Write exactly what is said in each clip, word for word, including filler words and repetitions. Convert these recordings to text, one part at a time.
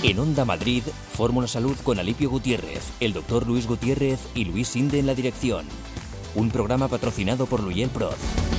En Onda Madrid, Fórmula Salud con Alipio Gutiérrez, el doctor Luis Gutiérrez y Luis Sinde en la dirección. Un programa patrocinado por Luyel Prod.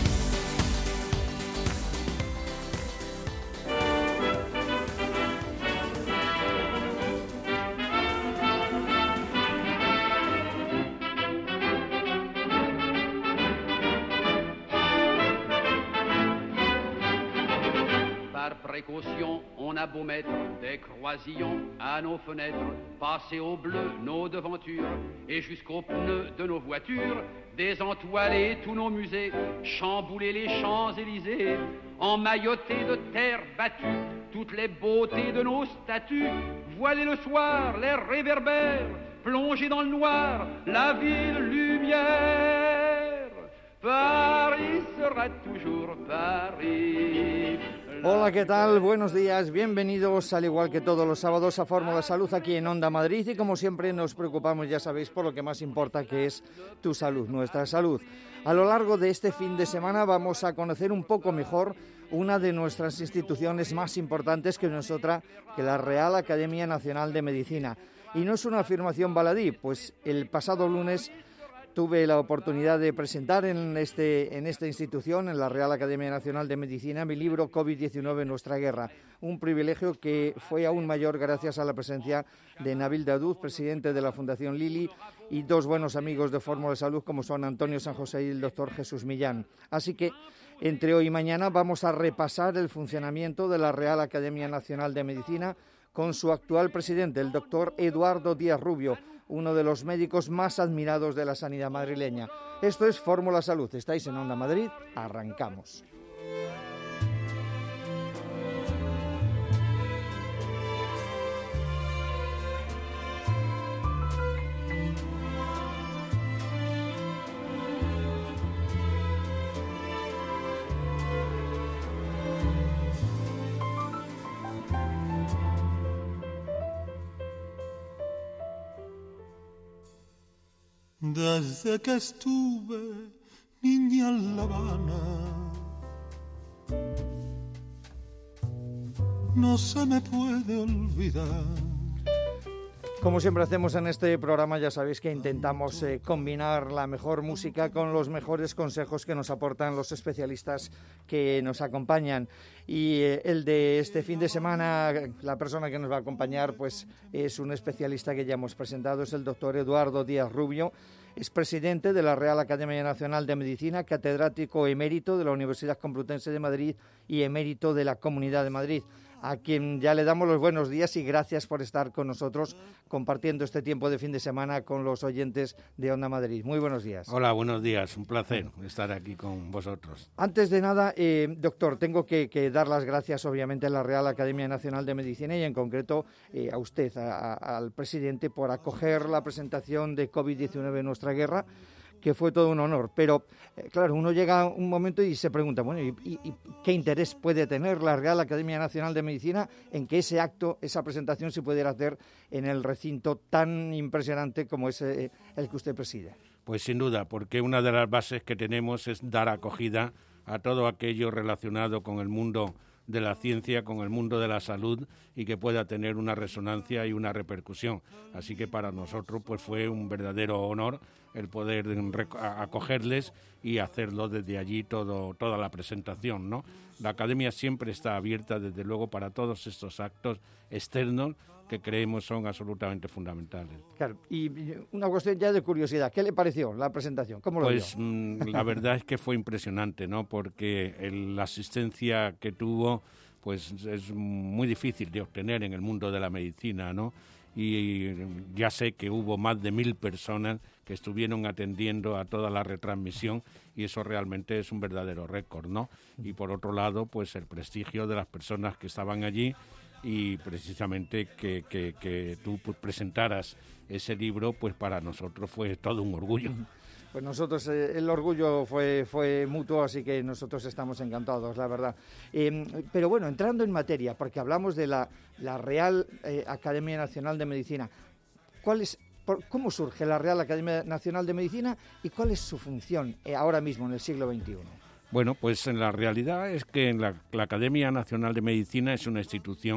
Beau mettre des croisillons à nos fenêtres, passer au bleu nos devantures et jusqu'aux pneus de nos voitures, désentoiler tous nos musées, chambouler les Champs-Élysées, emmailloter de terre battue toutes les beautés de nos statues, voiler le soir les réverbères, plonger dans le noir la ville lumière. Paris sera toujours Paris. Hola, ¿qué tal? Buenos días, bienvenidos al igual que todos los sábados a Fórmula Salud aquí en Onda Madrid y como siempre nos preocupamos, ya sabéis, por lo que más importa, que es tu salud, nuestra salud. A lo largo de este fin de semana vamos a conocer un poco mejor una de nuestras instituciones más importantes, que no es otra que la Real Academia Nacional de Medicina. Y no es una afirmación baladí, pues el pasado lunes tuve la oportunidad de presentar en, este, en esta institución, en la Real Academia Nacional de Medicina, mi libro COVID diecinueve, Nuestra Guerra. Un privilegio que fue aún mayor gracias a la presencia de Nabil Daoud, presidente de la Fundación Lili, y dos buenos amigos de Fórmula Salud como son Antonio San José y el doctor Jesús Millán. Así que entre hoy y mañana vamos a repasar el funcionamiento de la Real Academia Nacional de Medicina con su actual presidente, el doctor Eduardo Díaz Rubio, uno de los médicos más admirados de la sanidad madrileña. Esto es Fórmula Salud. Estáis en Onda Madrid. Arrancamos. Desde que estuve niña en La Habana, no se me puede olvidar. Como siempre hacemos en este programa, ya sabéis que intentamos eh, combinar la mejor música con los mejores consejos que nos aportan los especialistas que nos acompañan. Y eh, el de este fin de semana, la persona que nos va a acompañar, pues es un especialista que ya hemos presentado, es el doctor Eduardo Díaz Rubio. Es presidente de la Real Academia Nacional de Medicina, catedrático emérito de la Universidad Complutense de Madrid y emérito de la Comunidad de Madrid, a quien ya le damos los buenos días y gracias por estar con nosotros compartiendo este tiempo de fin de semana con los oyentes de Onda Madrid. Muy buenos días. Hola, buenos días. Un placer estar aquí con vosotros. Antes de nada, eh, doctor, tengo que, que dar las gracias obviamente a la Real Academia Nacional de Medicina y en concreto eh, a usted, a, a, al presidente, por acoger la presentación de COVID diecinueve, Nuestra Guerra, que fue todo un honor, pero eh, claro, uno llega a un momento y se pregunta, bueno, ¿y, y, y qué interés puede tener la Real Academia Nacional de Medicina en que ese acto, esa presentación se pudiera hacer en el recinto tan impresionante como es eh, el que usted preside? Pues sin duda, porque una de las bases que tenemos es dar acogida a todo aquello relacionado con el mundo de la ciencia, con el mundo de la salud y que pueda tener una resonancia y una repercusión. Así que para nosotros pues fue un verdadero honor el poder acogerles y hacerlo desde allí todo, toda la presentación, ¿no? La Academia siempre está abierta, desde luego, para todos estos actos externos que creemos son absolutamente fundamentales. Claro, y una cuestión ya de curiosidad, ¿qué le pareció la presentación? ¿Cómo lo Pues vio? mm, la verdad es que fue impresionante, ¿no? Porque el, la asistencia que tuvo pues es muy difícil de obtener en el mundo de la medicina, ¿no? Y ya sé que hubo más de mil personas que estuvieron atendiendo a toda la retransmisión y eso realmente es un verdadero récord, ¿no? Y por otro lado, pues el prestigio de las personas que estaban allí y precisamente que, que, que tú presentaras ese libro, pues para nosotros fue todo un orgullo. Pues nosotros, eh, el orgullo fue, fue mutuo, así que nosotros estamos encantados, la verdad. Eh, pero bueno, entrando en materia, porque hablamos de la, la Real eh, Academia Nacional de Medicina, ¿cuál es, por, ¿cómo surge la Real Academia Nacional de Medicina y cuál es su función eh, ahora mismo, en el siglo veintiuno? Bueno, pues en la realidad es que la, la Academia Nacional de Medicina es una institución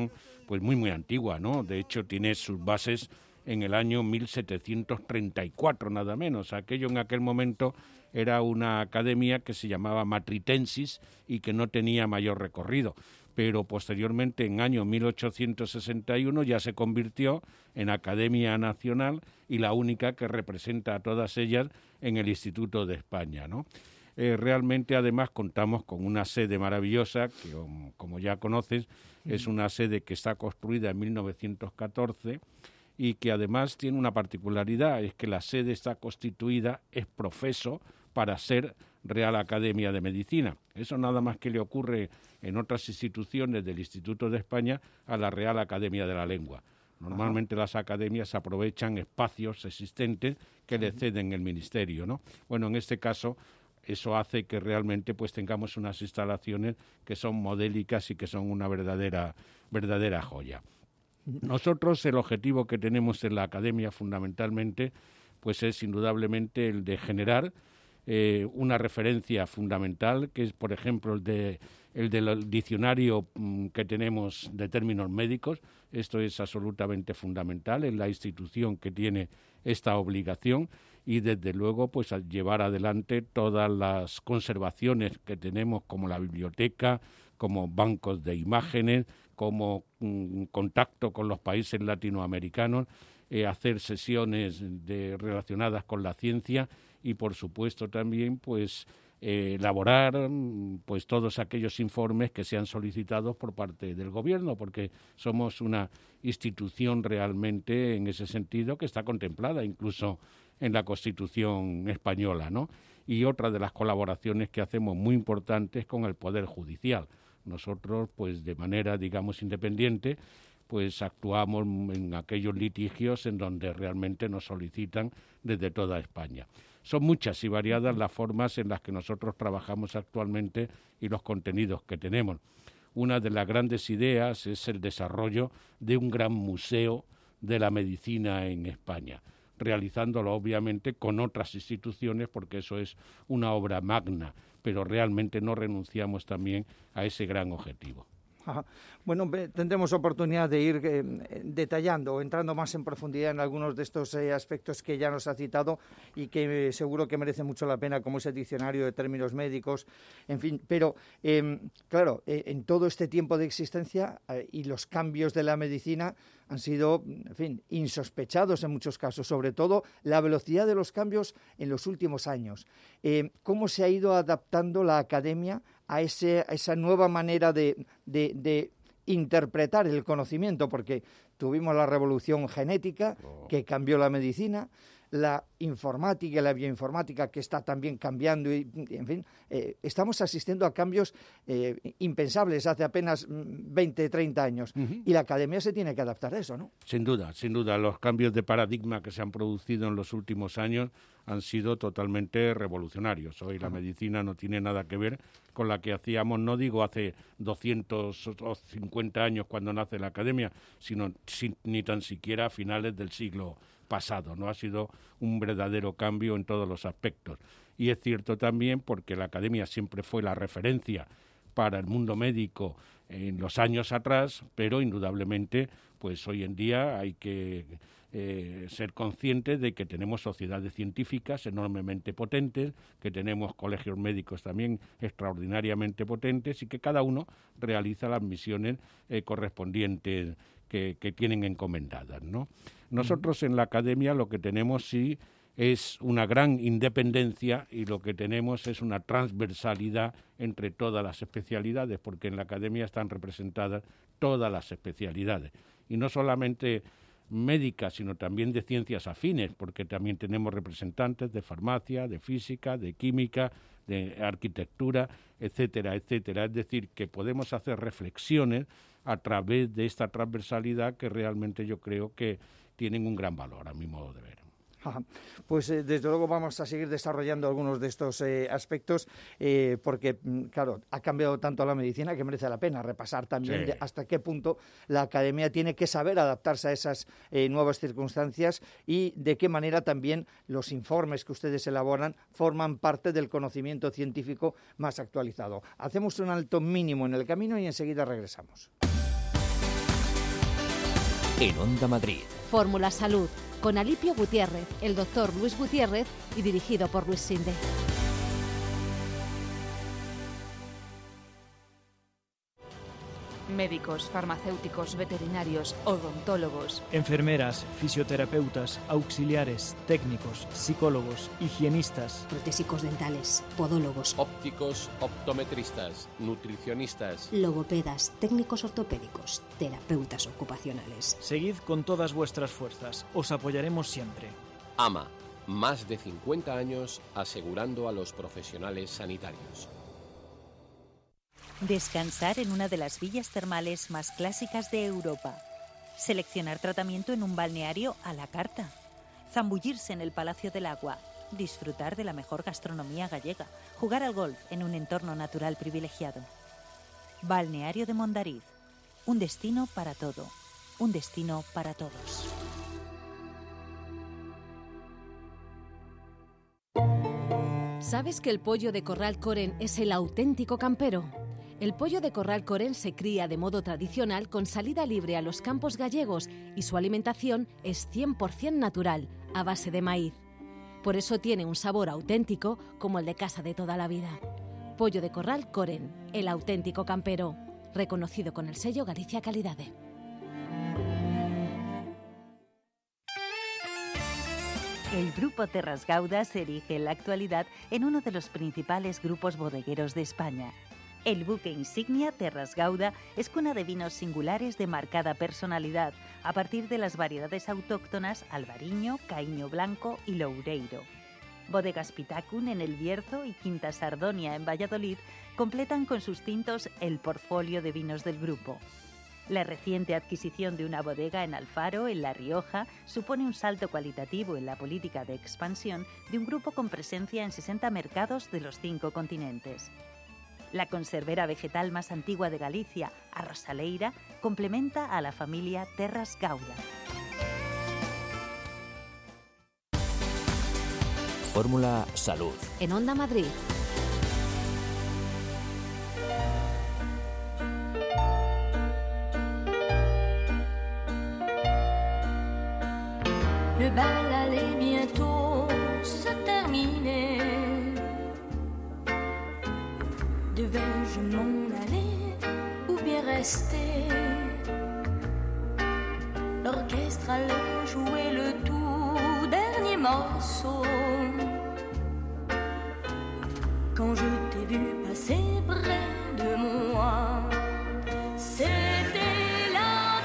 pues muy, muy antigua, ¿no? De hecho, tiene sus bases en el año mil setecientos treinta y cuatro, nada menos. Aquello en aquel momento era una academia que se llamaba Matritensis y que no tenía mayor recorrido, pero posteriormente, en año mil ochocientos sesenta y uno, ya se convirtió en Academia Nacional y la única que representa a todas ellas en el Instituto de España, ¿no? Eh, realmente, además, contamos con una sede maravillosa, que, como ya conoces, es una sede que está construida en mil novecientos catorce y que además tiene una particularidad, es que la sede está constituida ex professo para ser Real Academia de Medicina. Eso nada más que le ocurre en otras instituciones del Instituto de España a la Real Academia de la Lengua. Normalmente Ajá. las academias aprovechan espacios existentes que le ceden el Ministerio, ¿no? Bueno, en este caso eso hace que realmente pues tengamos unas instalaciones que son modélicas y que son una verdadera verdadera joya. Nosotros el objetivo que tenemos en la academia fundamentalmente pues es indudablemente el de generar eh, una referencia fundamental, que es por ejemplo el de el del diccionario mm, que tenemos de términos médicos. Esto es absolutamente fundamental en la institución que tiene esta obligación, y desde luego pues a llevar adelante todas las conservaciones que tenemos, como la biblioteca, como bancos de imágenes, como mm, contacto con los países latinoamericanos, eh, hacer sesiones de, relacionadas con la ciencia y por supuesto también pues eh, elaborar pues todos aquellos informes que sean solicitados por parte del gobierno, porque somos una institución realmente en ese sentido que está contemplada incluso en la Constitución española, ¿no? Y otra de las colaboraciones que hacemos muy importantes con el Poder Judicial. Nosotros, pues de manera, digamos, independiente, pues actuamos en aquellos litigios en donde realmente nos solicitan desde toda España. Son muchas y variadas las formas en las que nosotros trabajamos actualmente y los contenidos que tenemos. Una de las grandes ideas es el desarrollo de un gran museo de la medicina en España, realizándolo obviamente con otras instituciones, porque eso es una obra magna, pero realmente no renunciamos también a ese gran objetivo. Ajá. Bueno, tendremos oportunidad de ir eh, detallando o entrando más en profundidad en algunos de estos eh, aspectos que ya nos ha citado y que eh, seguro que merece mucho la pena, como ese diccionario de términos médicos, en fin. Pero, eh, claro, eh, en todo este tiempo de existencia eh, y los cambios de la medicina han sido, en fin, insospechados en muchos casos, sobre todo la velocidad de los cambios en los últimos años. Eh, ¿Cómo se ha ido adaptando la academia a, ese, a esa nueva manera de, de, de interpretar el conocimiento? Porque tuvimos la revolución genética que cambió la medicina, la informática y la bioinformática que está también cambiando y, en fin, eh, estamos asistiendo a cambios eh, impensables hace apenas veinte, treinta años. Uh-huh. Y la academia se tiene que adaptar a eso, ¿no? Sin duda, sin duda. Los cambios de paradigma que se han producido en los últimos años han sido totalmente revolucionarios. Hoy la medicina no tiene nada que ver con la que hacíamos, no digo hace doscientos cincuenta años cuando nace la academia, sino sin, ni tan siquiera a finales del siglo pasado, ¿no? Ha sido un verdadero cambio en todos los aspectos. Y es cierto también porque la academia siempre fue la referencia para el mundo médico en los años atrás, pero indudablemente pues hoy en día hay que eh, ser conscientes de que tenemos sociedades científicas enormemente potentes, que tenemos colegios médicos también extraordinariamente potentes y que cada uno realiza las misiones eh, correspondientes que, que tienen encomendadas, ¿no? Nosotros en la academia lo que tenemos sí es una gran independencia y lo que tenemos es una transversalidad entre todas las especialidades, porque en la academia están representadas todas las especialidades, y no solamente médicas, sino también de ciencias afines, porque también tenemos representantes de farmacia, de física, de química, de arquitectura, etcétera, etcétera. Es decir, que podemos hacer reflexiones a través de esta transversalidad que realmente yo creo que tienen un gran valor, a mi modo de ver. Ajá. Pues eh, desde luego vamos a seguir desarrollando algunos de estos eh, aspectos eh, porque, claro, ha cambiado tanto la medicina que merece la pena repasar también sí. de hasta qué punto la academia tiene que saber adaptarse a esas eh, nuevas circunstancias y de qué manera también los informes que ustedes elaboran forman parte del conocimiento científico más actualizado. Hacemos un alto mínimo en el camino y enseguida regresamos. en Onda Madrid. Fórmula Salud, con Alipio Gutiérrez, el doctor Luis Gutiérrez y dirigido por Luis Sinde. Médicos, farmacéuticos, veterinarios, odontólogos, enfermeras, fisioterapeutas, auxiliares, técnicos, psicólogos, higienistas, protésicos dentales, podólogos, ópticos, optometristas, nutricionistas, logopedas, técnicos ortopédicos, terapeutas ocupacionales. Seguid con todas vuestras fuerzas, os apoyaremos siempre. A M A, más de cincuenta años asegurando a los profesionales sanitarios. Descansar en una de las villas termales más clásicas de Europa. Seleccionar tratamiento en un balneario a la carta. Zambullirse en el Palacio del Agua. Disfrutar de la mejor gastronomía gallega. Jugar al golf en un entorno natural privilegiado. Balneario de Mondariz. Un destino para todo. Un destino para todos. ¿Sabes que el pollo de Corral Coren es el auténtico campero? El pollo de Corral Coren se cría de modo tradicional con salida libre a los campos gallegos y su alimentación es cien por ciento natural, a base de maíz. Por eso tiene un sabor auténtico como el de casa de toda la vida. Pollo de Corral Coren, el auténtico campero, reconocido con el sello Galicia Calidade. El Grupo Terras Gauda se erige en la actualidad en uno de los principales grupos bodegueros de España. El buque insignia Terras Gauda es cuna de vinos singulares de marcada personalidad, a partir de las variedades autóctonas Albariño, Caíño Blanco y Loureiro. Bodegas Pitacun en El Bierzo y Quinta Sardonia en Valladolid completan con sus tintos el portfolio de vinos del grupo. La reciente adquisición de una bodega en Alfaro, en La Rioja, supone un salto cualitativo en la política de expansión de un grupo con presencia en sesenta mercados de los cinco continentes. La conservera vegetal más antigua de Galicia, a Rosaleira, complementa a la familia Terras Gauda. Fórmula Salud. En Onda Madrid. Le bal allait bientôt se terminer. Devais-je m'en aller ou bien rester? L'orchestre allait jouer le tout dernier morceau. Quand je t'ai vu passer près de moi, c'était la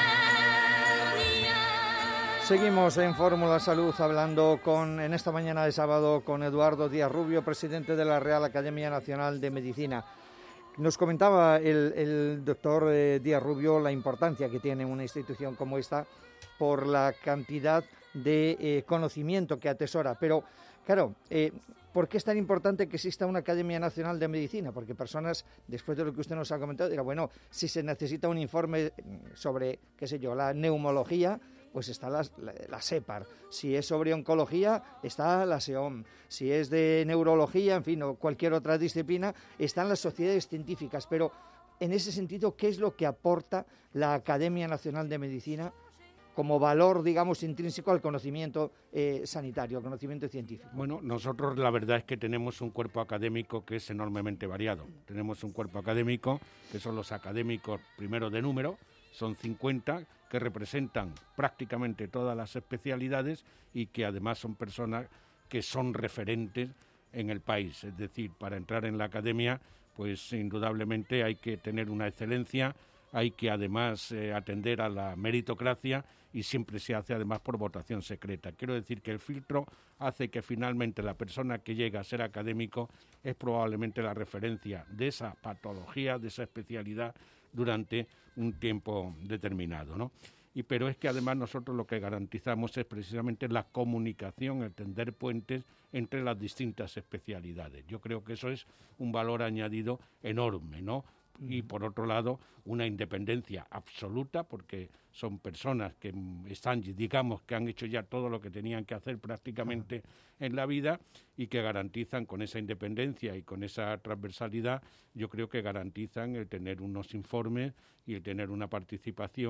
dernière. Seguimos en Fórmula Salud hablando con, en esta mañana de sábado con Eduardo Díaz Rubio, presidente de la Real Academia Nacional de Medicina. Nos comentaba el, el doctor eh, Díaz Rubio la importancia que tiene una institución como esta por la cantidad de eh, conocimiento que atesora. Pero, claro, eh, ¿por qué es tan importante que exista una Academia Nacional de Medicina? Porque personas, después de lo que usted nos ha comentado, dirán, bueno, si se necesita un informe sobre, qué sé yo, la neumología, pues está la, la, la SEPAR. Si es sobre oncología, está la SEOM. Si es de neurología, en fin, o cualquier otra disciplina, están las sociedades científicas. Pero, en ese sentido, ¿qué es lo que aporta la Academia Nacional de Medicina como valor, digamos, intrínseco al conocimiento eh, sanitario, al conocimiento científico? Bueno, nosotros la verdad es que tenemos un cuerpo académico que es enormemente variado. Tenemos un cuerpo académico que son los académicos primero de número, son cincuenta, que representan prácticamente todas las especialidades y que además son personas que son referentes en el país. Es decir, para entrar en la academia, pues indudablemente hay que tener una excelencia, hay que además eh, atender a la meritocracia y siempre se hace además por votación secreta. Quiero decir que el filtro hace que finalmente la persona que llega a ser académico es probablemente la referencia de esa patología, de esa especialidad durante un tiempo determinado, ¿no? Y pero es que además nosotros lo que garantizamos es precisamente la comunicación, el tender puentes entre las distintas especialidades. Yo creo que eso es un valor añadido enorme, ¿no? Y por otro lado, una independencia absoluta, porque son personas que están, digamos, que han hecho ya todo lo que tenían que hacer prácticamente en la vida y que garantizan con esa independencia y con esa transversalidad, yo creo que garantizan el tener unos informes y el tener una participación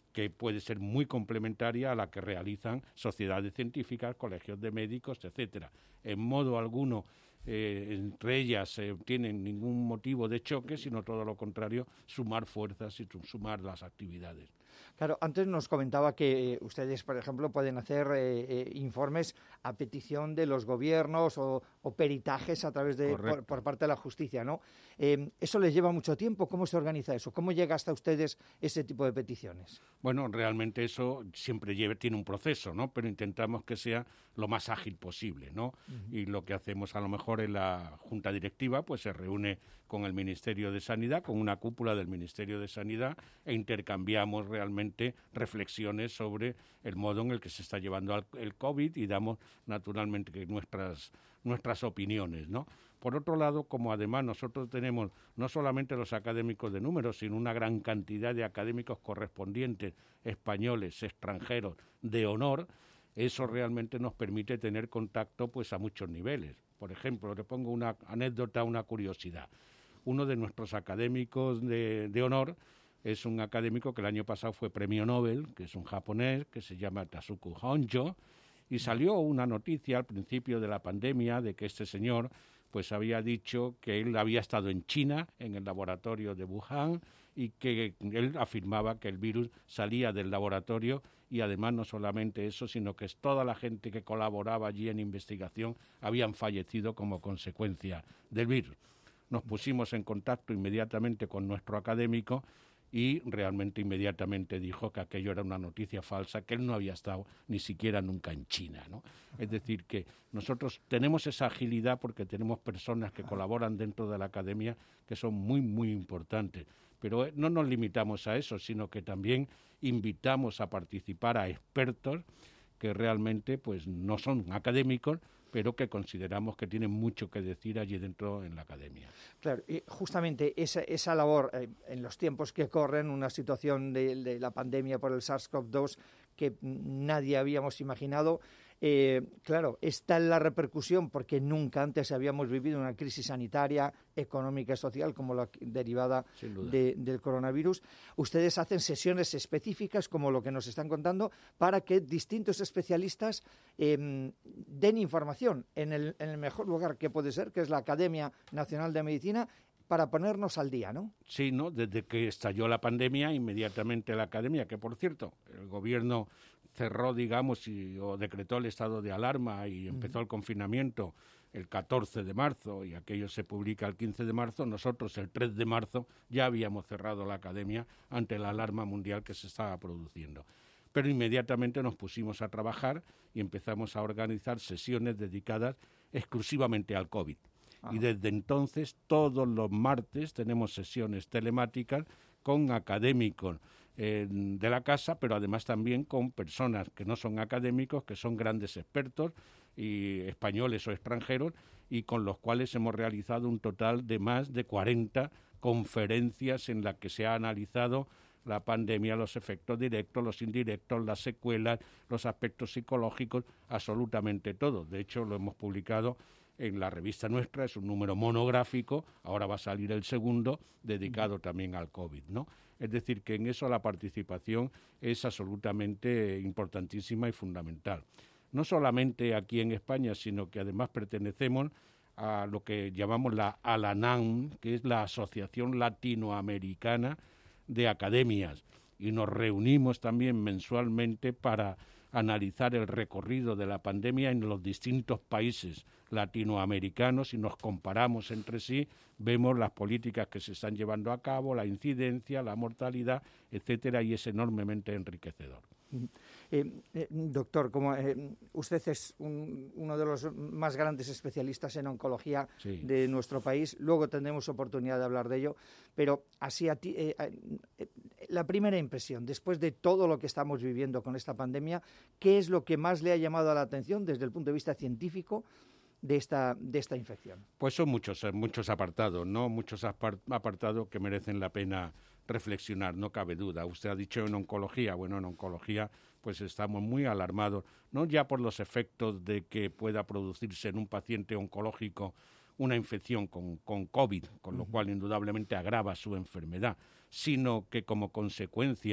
que puede ser muy complementaria a la que realizan sociedades científicas, colegios de médicos, etcétera. En modo alguno, eh, entre ellas eh, tienen ningún motivo de choque, sino todo lo contrario, sumar fuerzas y sumar las actividades. Claro, antes nos comentaba que eh, ustedes, por ejemplo, pueden hacer eh, eh, informes a petición de los gobiernos o, o peritajes a través de por, por parte de la justicia, ¿no? Eh, ¿Eso les lleva mucho tiempo? ¿Cómo se organiza eso? ¿Cómo llega hasta ustedes ese tipo de peticiones? Bueno, realmente eso siempre lleva, tiene un proceso, ¿no? Pero intentamos que sea lo más ágil posible, ¿no? Uh-huh. Y lo que hacemos a lo mejor en la Junta Directiva, pues se reúne con el Ministerio de Sanidad, con una cúpula del Ministerio de Sanidad, e intercambiamos realmente reflexiones sobre el modo en el que se está llevando el COVID y damos naturalmente nuestras, nuestras opiniones, ¿no? Por otro lado, como además nosotros tenemos no solamente los académicos de números, sino una gran cantidad de académicos correspondientes, españoles, extranjeros, de honor, eso realmente nos permite tener contacto pues a muchos niveles. Por ejemplo, le pongo una anécdota, una curiosidad. Uno de nuestros académicos de, de honor es un académico que el año pasado fue premio Nobel, que es un japonés, que se llama Tasuku Honjo, y salió una noticia al principio de la pandemia de que este señor pues había dicho que él había estado en China, en el laboratorio de Wuhan, y que él afirmaba que el virus salía del laboratorio, y además no solamente eso, sino que toda la gente que colaboraba allí en investigación habían fallecido como consecuencia del virus. Nos pusimos en contacto inmediatamente con nuestro académico y realmente inmediatamente dijo que aquello era una noticia falsa, que él no había estado ni siquiera nunca en China, ¿no? Es decir, que nosotros tenemos esa agilidad porque tenemos personas que colaboran dentro de la academia que son muy, muy importantes. Pero no nos limitamos a eso, sino que también invitamos a participar a expertos que realmente pues no son académicos, pero que consideramos que tienen mucho que decir allí dentro en la academia. Claro, y justamente esa, esa labor, eh, en los tiempos que corren, una situación de, de la pandemia por el SARS-CoV dos que nadie habíamos imaginado, eh, claro, está en la repercusión porque nunca antes habíamos vivido una crisis sanitaria, económica y social como la derivada de, del coronavirus. Ustedes hacen sesiones específicas, como lo que nos están contando, para que distintos especialistas eh, den información en el, en el mejor lugar que puede ser, que es la Academia Nacional de Medicina, para ponernos al día, ¿no? Sí, ¿no? Desde que estalló la pandemia, inmediatamente la academia, que por cierto, el gobierno cerró, digamos, y, o decretó el estado de alarma y empezó el confinamiento el catorce de marzo y aquello se publica el quince de marzo, nosotros el tres de marzo ya habíamos cerrado la academia ante la alarma mundial que se estaba produciendo. Pero inmediatamente nos pusimos a trabajar y empezamos a organizar sesiones dedicadas exclusivamente al COVID. Ah. Y desde entonces, todos los martes tenemos sesiones telemáticas con académicos eh, de la casa, pero además también con personas que no son académicos, que son grandes expertos, y españoles o extranjeros, y con los cuales hemos realizado un total de más de cuarenta conferencias en las que se ha analizado la pandemia, los efectos directos, los indirectos, las secuelas, los aspectos psicológicos, absolutamente todo. De hecho, lo hemos publicado en la revista nuestra, es un número monográfico, ahora va a salir el segundo, dedicado también al COVID, ¿no? Es decir, que en eso la participación es absolutamente importantísima y fundamental. No solamente aquí en España, sino que además pertenecemos a lo que llamamos la ALANAM, que es la Asociación Latinoamericana de Academias, y nos reunimos también mensualmente para analizar el recorrido de la pandemia en los distintos países latinoamericanos y nos comparamos entre sí, vemos las políticas que se están llevando a cabo, la incidencia, la mortalidad, etcétera, y es enormemente enriquecedor. Eh, eh, doctor, como eh, usted es un, uno de los más grandes especialistas en oncología sí. de nuestro país, luego tendremos oportunidad de hablar de ello, pero así a ti, eh, eh, la primera impresión, después de todo lo que estamos viviendo con esta pandemia, ¿qué es lo que más le ha llamado la atención desde el punto de vista científico de esta, de esta infección? Pues son muchos, muchos apartados, ¿no? Muchos apartados que merecen la pena reflexionar, no cabe duda. Usted ha dicho en oncología, bueno, en oncología pues estamos muy alarmados, no ya por los efectos de que pueda producirse en un paciente oncológico una infección con, con COVID, con lo cual indudablemente agrava su enfermedad, sino que como consecuencia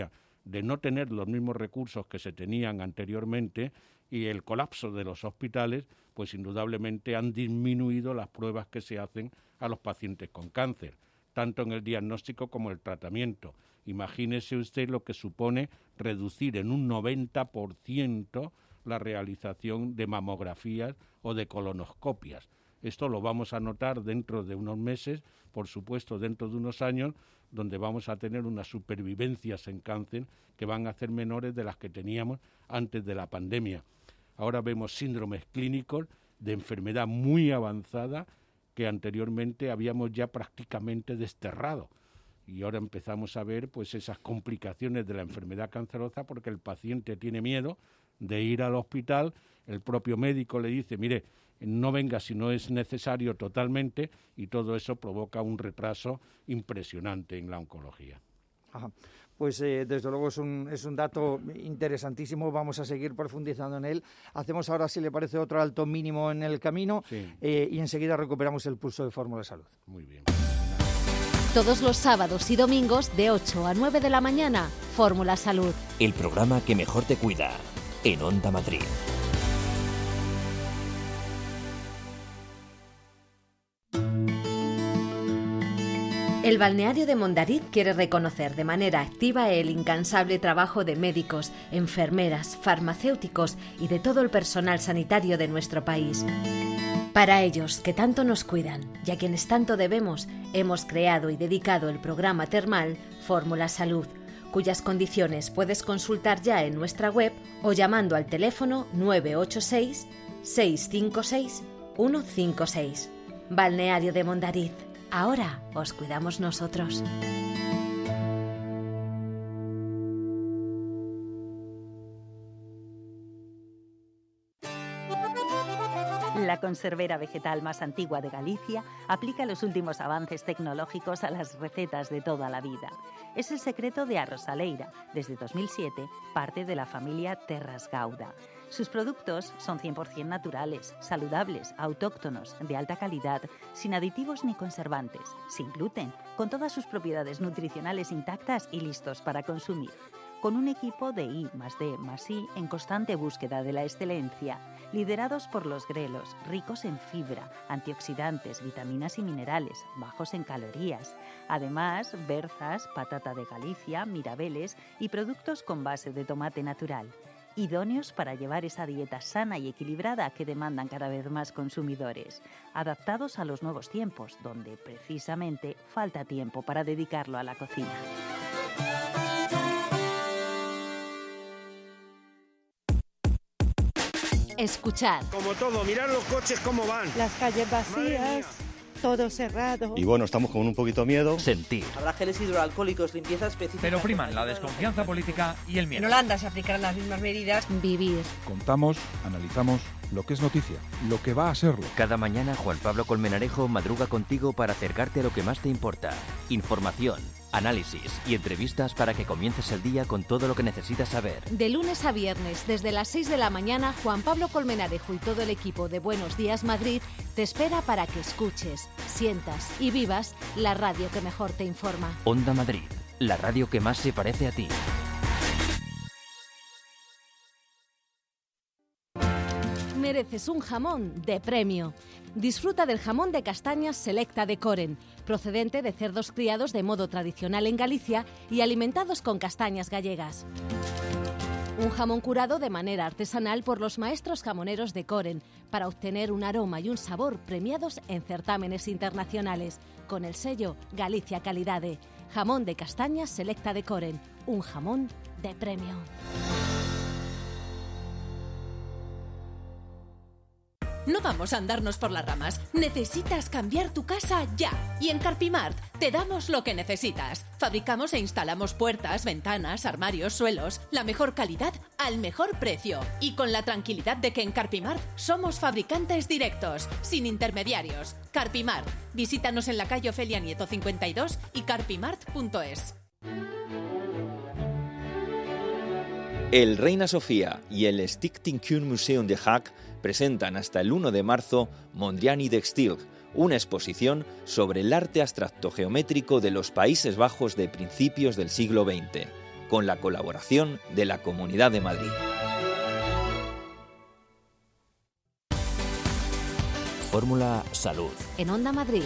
de no tener los mismos recursos que se tenían anteriormente y el colapso de los hospitales, pues indudablemente han disminuido las pruebas que se hacen a los pacientes con cáncer, tanto en el diagnóstico como el tratamiento. Imagínese usted lo que supone reducir en un noventa por ciento la realización de mamografías o de colonoscopias. Esto lo vamos a notar dentro de unos meses, por supuesto dentro de unos años, donde vamos a tener unas supervivencias en cáncer que van a ser menores de las que teníamos antes de la pandemia. Ahora vemos síndromes clínicos de enfermedad muy avanzada que anteriormente habíamos ya prácticamente desterrado. Y ahora empezamos a ver pues esas complicaciones de la enfermedad cancerosa porque el paciente tiene miedo de ir al hospital, el propio médico le dice, mire, no venga si no es necesario totalmente, y todo eso provoca un retraso impresionante en la oncología. Ajá. Pues eh, desde luego es un, es un dato interesantísimo, vamos a seguir profundizando en él. Hacemos ahora, si le parece, otro alto mínimo en el camino, sí. eh, y enseguida recuperamos el pulso de Fórmula Salud. Muy bien. Todos los sábados y domingos de ocho a nueve de la mañana, Fórmula Salud. El programa que mejor te cuida, en Onda Madrid. El balneario de Mondariz quiere reconocer de manera activa el incansable trabajo de médicos, enfermeras, farmacéuticos y de todo el personal sanitario de nuestro país. Para ellos, que tanto nos cuidan y a quienes tanto debemos, hemos creado y dedicado el programa termal Fórmula Salud, cuyas condiciones puedes consultar ya en nuestra web o llamando al teléfono nueve ocho seis, seis cinco seis, uno cinco seis. Balneario de Mondariz. Ahora os cuidamos nosotros. La conservera vegetal más antigua de Galicia aplica los últimos avances tecnológicos a las recetas de toda la vida. Es el secreto de Arrosaleira, desde dos mil siete, parte de la familia Terras Gauda. Sus productos son cien por ciento naturales, saludables, autóctonos, de alta calidad, sin aditivos ni conservantes, sin gluten, con todas sus propiedades nutricionales intactas y listos para consumir. Con un equipo de I más D más I en constante búsqueda de la excelencia, liderados por los grelos, ricos en fibra, antioxidantes, vitaminas y minerales, bajos en calorías. Además, berzas, patata de Galicia, mirabeles y productos con base de tomate natural. Idóneos para llevar esa dieta sana y equilibrada que demandan cada vez más consumidores, adaptados a los nuevos tiempos, donde precisamente falta tiempo para dedicarlo a la cocina. Escuchad. Como todo, mirad los coches cómo van. Las calles vacías. Todo cerrado. Y bueno, estamos con un poquito miedo. Sentir. Habrá geles hidroalcohólicos, limpieza específica. Pero priman la desconfianza política y el miedo. En Holanda se aplicarán las mismas medidas. Vivir. Contamos, analizamos lo que es noticia, lo que va a serlo. Cada mañana Juan Pablo Colmenarejo madruga contigo para acercarte a lo que más te importa. Información, análisis y entrevistas para que comiences el día con todo lo que necesitas saber. De lunes a viernes, desde las seis de la mañana, Juan Pablo Colmenarejo y todo el equipo de Buenos Días Madrid te espera para que escuches, sientas y vivas la radio que mejor te informa. Onda Madrid, la radio que más se parece a ti. Mereces un jamón de premio. Disfruta del jamón de castañas Selecta de Coren, procedente de cerdos criados de modo tradicional en Galicia y alimentados con castañas gallegas. Un jamón curado de manera artesanal por los maestros jamoneros de Coren para obtener un aroma y un sabor premiados en certámenes internacionales, con el sello Galicia Calidade. Jamón de castañas Selecta de Coren, un jamón de premio. No vamos a andarnos por las ramas. Necesitas cambiar tu casa ya. Y en Carpimart te damos lo que necesitas. Fabricamos e instalamos puertas, ventanas, armarios, suelos. La mejor calidad al mejor precio. Y con la tranquilidad de que en Carpimart somos fabricantes directos, sin intermediarios. Carpimart. Visítanos en la calle Ofelia Nieto cincuenta y dos y carpimart punto es. El Reina Sofía y el Stichting Museum de Haag presentan hasta el uno de marzo Mondrian de Stilg, una exposición sobre el arte abstracto geométrico de los Países Bajos de principios del siglo veinte. con la colaboración de la Comunidad de Madrid. Fórmula Salud. En Onda Madrid.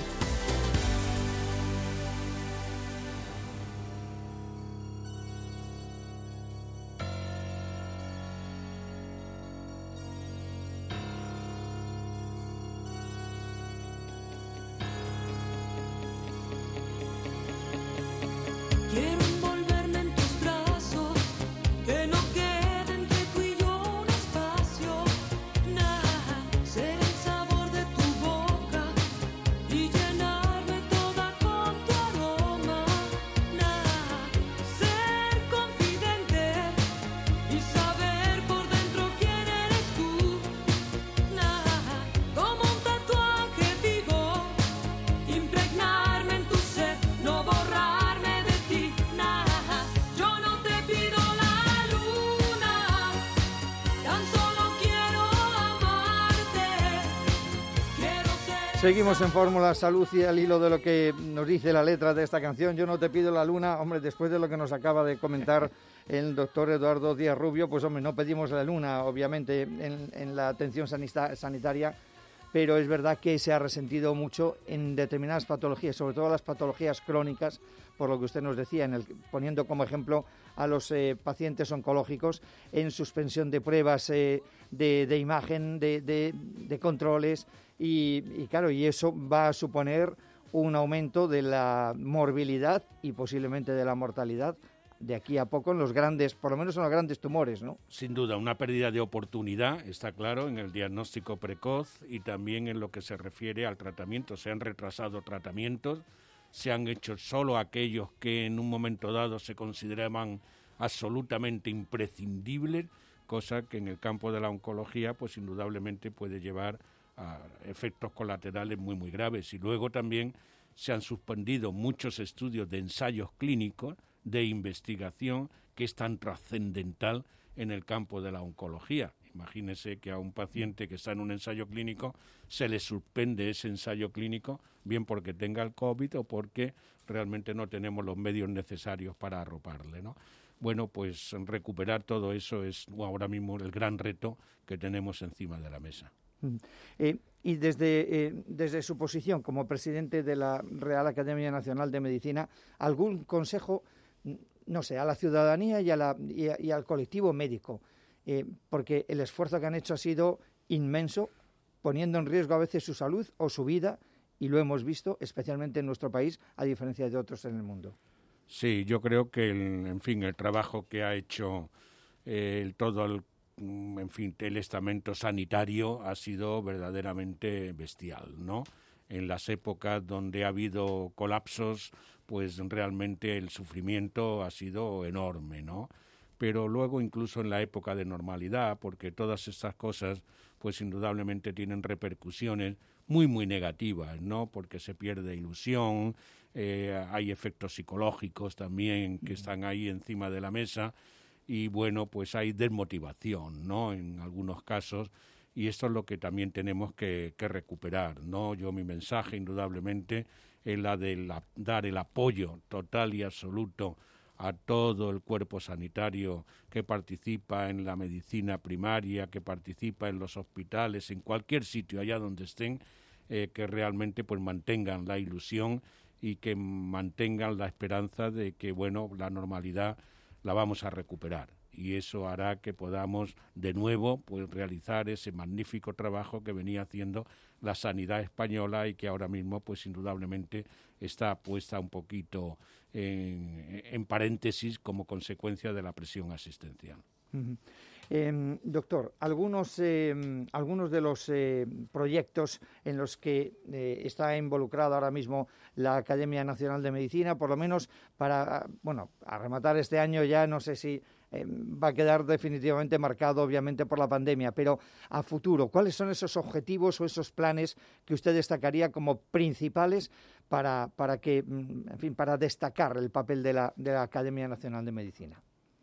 Seguimos en Fórmula Salud y al hilo de lo que nos dice la letra de esta canción, Yo no te pido la luna. Hombre, después de lo que nos acaba de comentar el doctor Eduardo Díaz Rubio, pues hombre, no pedimos la luna, obviamente, en, en la atención sanita- sanitaria, pero es verdad que se ha resentido mucho en determinadas patologías, sobre todo las patologías crónicas, por lo que usted nos decía, en el, poniendo como ejemplo a los eh, pacientes oncológicos en suspensión de pruebas eh, de, de imagen, de, de, de controles, y, y claro, y eso va a suponer un aumento de la morbilidad y posiblemente de la mortalidad de aquí a poco en los grandes, por lo menos en los grandes tumores, ¿no? Sin duda, una pérdida de oportunidad, está claro, en el diagnóstico precoz y también en lo que se refiere al tratamiento. Se han retrasado tratamientos, se han hecho solo aquellos que en un momento dado se consideraban absolutamente imprescindibles, cosa que en el campo de la oncología pues indudablemente puede llevar a efectos colaterales muy muy graves. Y luego también se han suspendido muchos estudios de ensayos clínicos, de investigación, que es tan trascendental en el campo de la oncología. Imagínese que a un paciente que está en un ensayo clínico se le suspende ese ensayo clínico, bien porque tenga el COVID o porque realmente no tenemos los medios necesarios para arroparle, ¿no? Bueno, pues recuperar todo eso es ahora mismo el gran reto que tenemos encima de la mesa. Eh, y desde, eh, desde su posición como presidente de la Real Academia Nacional de Medicina, ¿algún consejo, no sé, a la ciudadanía y, a la, y, a, y al colectivo médico? Eh, porque el esfuerzo que han hecho ha sido inmenso, poniendo en riesgo a veces su salud o su vida, y lo hemos visto especialmente en nuestro país, a diferencia de otros en el mundo. Sí, yo creo que, el, en fin, el trabajo que ha hecho eh, el, todo el, en fin, el estamento sanitario ha sido verdaderamente bestial, ¿no? En las épocas donde ha habido colapsos, pues realmente el sufrimiento ha sido enorme, ¿no? Pero luego incluso en la época de normalidad, porque todas estas cosas pues indudablemente tienen repercusiones muy muy negativas, ¿no? Porque se pierde ilusión, eh, hay efectos psicológicos también que están ahí encima de la mesa y bueno, pues hay desmotivación, ¿no? En algunos casos, y esto es lo que también tenemos que, que recuperar, ¿no? Yo mi mensaje indudablemente es la de la, dar el apoyo total y absoluto a todo el cuerpo sanitario que participa en la medicina primaria, que participa en los hospitales, en cualquier sitio allá donde estén, eh, que realmente pues mantengan la ilusión y que mantengan la esperanza de que, bueno, la normalidad la vamos a recuperar. Y eso hará que podamos de nuevo pues realizar ese magnífico trabajo que venía haciendo la sanidad española y que ahora mismo pues indudablemente está puesta un poquito en, en paréntesis como consecuencia de la presión asistencial. Uh-huh. Eh, doctor, algunos, eh, algunos de los eh, proyectos en los que eh, está involucrada ahora mismo la Academia Nacional de Medicina, por lo menos para, bueno, a rematar este año ya no sé si eh, va a quedar definitivamente marcado obviamente por la pandemia, pero a futuro, ¿cuáles son esos objetivos o esos planes que usted destacaría como principales para, para que, en fin, para destacar el papel de la, de la Academia Nacional de Medicina?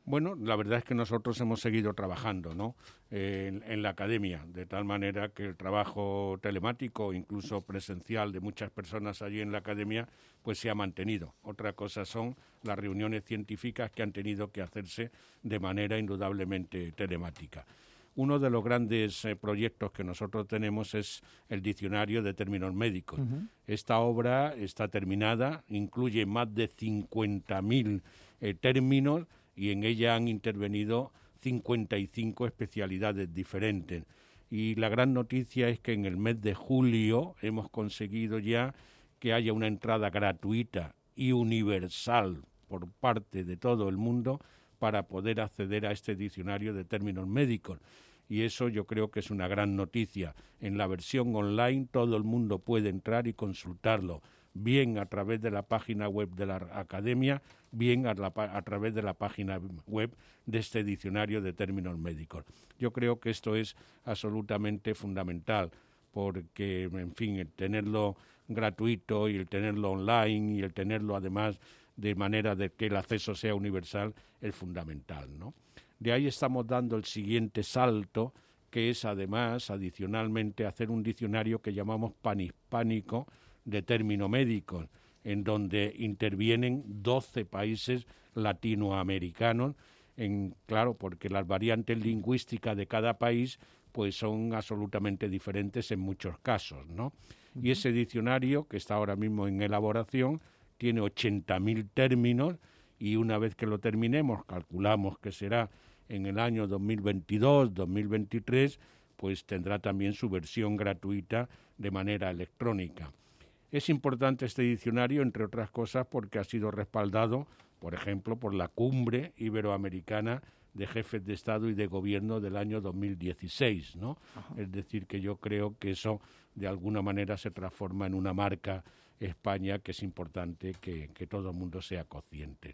Bueno, la verdad es que nosotros hemos seguido trabajando, ¿no? Eh, en, en la academia, de tal manera que el trabajo telemático, incluso presencial de muchas personas allí en la academia, pues se ha mantenido. Otra cosa son las reuniones científicas que han tenido que hacerse de manera indudablemente telemática. Uno de los grandes eh, proyectos que nosotros tenemos es el diccionario de términos médicos. Uh-huh. Esta obra está terminada, incluye más de cincuenta mil eh, términos, y en ella han intervenido cincuenta y cinco especialidades diferentes. Y la gran noticia es que en el mes de julio hemos conseguido ya que haya una entrada gratuita y universal por parte de todo el mundo para poder acceder a este diccionario de términos médicos. Y eso yo creo que es una gran noticia. En la versión online todo el mundo puede entrar y consultarlo, bien a través de la página web de la Academia, bien a, la, a través de la página web de este diccionario de términos médicos. Yo creo que esto es absolutamente fundamental, porque, en fin, el tenerlo gratuito y el tenerlo online y el tenerlo, además, de manera de que el acceso sea universal, es fundamental, ¿no? De ahí estamos dando el siguiente salto, que es, además, adicionalmente, hacer un diccionario que llamamos panhispánico de términos médicos, en donde intervienen doce países latinoamericanos, en, claro, porque las variantes lingüísticas de cada país pues son absolutamente diferentes en muchos casos, ¿no? Uh-huh. Y ese diccionario, que está ahora mismo en elaboración, tiene ochenta mil términos, y una vez que lo terminemos, calculamos que será en el año dos mil veintidós, dos mil veintitrés, pues tendrá también su versión gratuita de manera electrónica. Es importante este diccionario, entre otras cosas, porque ha sido respaldado, por ejemplo, por la Cumbre Iberoamericana de Jefes de Estado y de Gobierno del año dos mil dieciséis, ¿no? Ajá. Es decir, que yo creo que eso de alguna manera se transforma en una marca España, que es importante que, que todo el mundo sea consciente.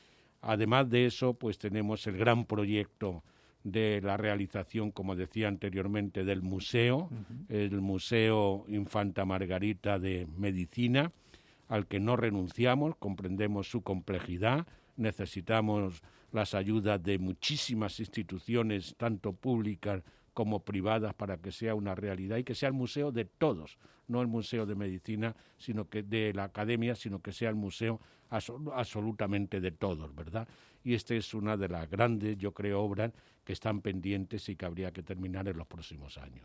Además de eso, pues tenemos el gran proyecto de la realización, como decía anteriormente, del museo, uh-huh. el Museo Infanta Margarita de Medicina, al que no renunciamos, comprendemos su complejidad, necesitamos las ayudas de muchísimas instituciones, tanto públicas como privadas, para que sea una realidad y que sea el museo de todos, no el museo de medicina, sino que de la academia, sino que sea el museo absol- absolutamente de todos, ¿verdad? Y esta es una de las grandes, yo creo, obras que están pendientes y que habría que terminar en los próximos años.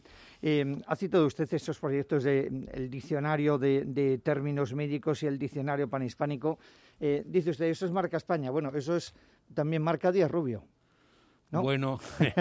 Eh, ha citado usted estos proyectos del de, diccionario de, de términos médicos y el diccionario panhispánico. Eh, dice usted, eso es marca España. Bueno, eso es también marca Díaz Rubio, ¿no? Bueno,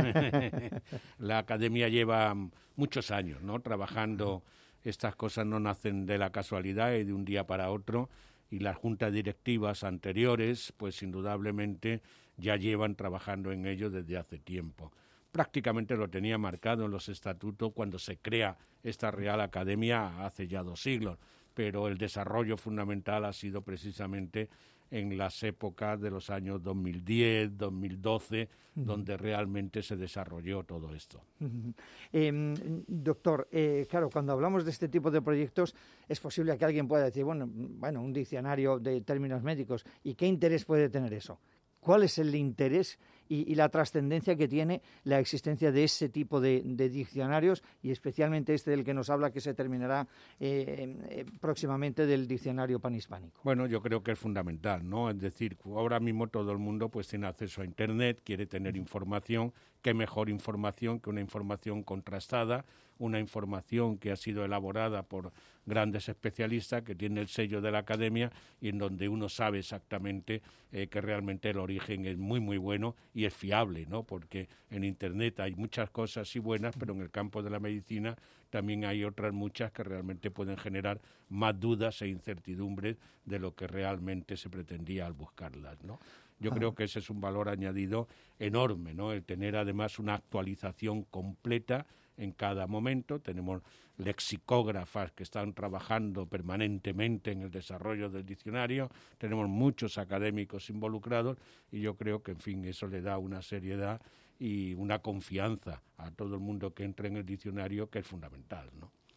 la academia lleva muchos años, ¿no?, trabajando. Estas cosas no nacen de la casualidad y de un día para otro, y las juntas directivas anteriores, pues indudablemente ya llevan trabajando en ello desde hace tiempo. Prácticamente lo tenía marcado en los estatutos cuando se crea esta Real Academia hace ya dos siglos, pero el desarrollo fundamental ha sido precisamente en las épocas de los años dos mil diez, dos mil doce, uh-huh. donde realmente se desarrolló todo esto. Uh-huh. Eh, doctor, eh, claro, cuando hablamos de este tipo de proyectos, es posible que alguien pueda decir, bueno, bueno, un diccionario de términos médicos, ¿y qué interés puede tener eso? ¿Cuál es el interés y, y la trascendencia que tiene la existencia de ese tipo de, de diccionarios, y especialmente este del que nos habla, que se terminará eh, eh, próximamente, del diccionario panhispánico? Bueno, yo creo que es fundamental, ¿no? Es decir, ahora mismo todo el mundo pues tiene acceso a Internet, quiere tener información. Qué mejor información que una información contrastada, una información que ha sido elaborada por grandes especialistas, que tiene el sello de la academia y en donde uno sabe exactamente eh, que realmente el origen es muy, muy bueno y es fiable, ¿no? Porque en Internet hay muchas cosas y buenas, pero en el campo de la medicina también hay otras muchas que realmente pueden generar más dudas e incertidumbres de lo que realmente se pretendía al buscarlas, ¿no? Yo ah. creo que ese es un valor añadido enorme, ¿no? El tener además una actualización completa en cada momento. Tenemos lexicógrafas que están trabajando permanentemente en el desarrollo del diccionario, tenemos muchos académicos involucrados y yo creo que, en fin, eso le da una seriedad y una confianza a todo el mundo que entre en el diccionario, que es fundamental, ¿no?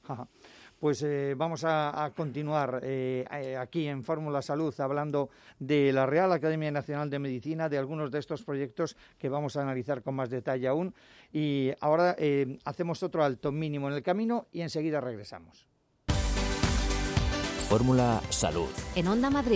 Ajá. Pues eh, vamos a, a continuar eh, aquí en Fórmula Salud hablando de la Real Academia Nacional de Medicina, de algunos de estos proyectos que vamos a analizar con más detalle aún. Y ahora eh, hacemos otro alto mínimo en el camino y enseguida regresamos. Fórmula Salud. En Onda Madrid.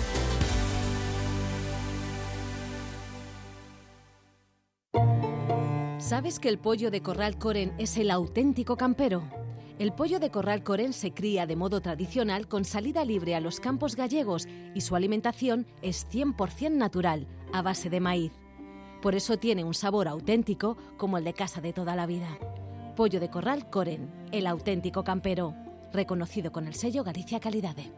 ¿Sabes que el pollo de corral Coren es el auténtico campero? El pollo de corral Coren se cría de modo tradicional con salida libre a los campos gallegos y su alimentación es cien por ciento natural, a base de maíz. Por eso tiene un sabor auténtico como el de casa de toda la vida. Pollo de corral Coren, el auténtico campero, reconocido con el sello Galicia Calidade.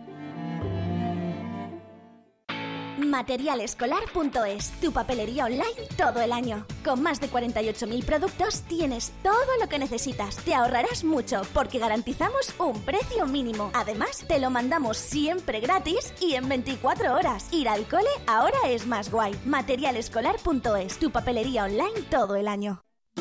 Materialescolar punto es, tu papelería online todo el año. Con más de cuarenta y ocho mil productos tienes todo lo que necesitas. Te ahorrarás mucho porque garantizamos un precio mínimo. Además, te lo mandamos siempre gratis y en veinticuatro horas. Ir al cole ahora es más guay. Materialescolar punto es, tu papelería online todo el año.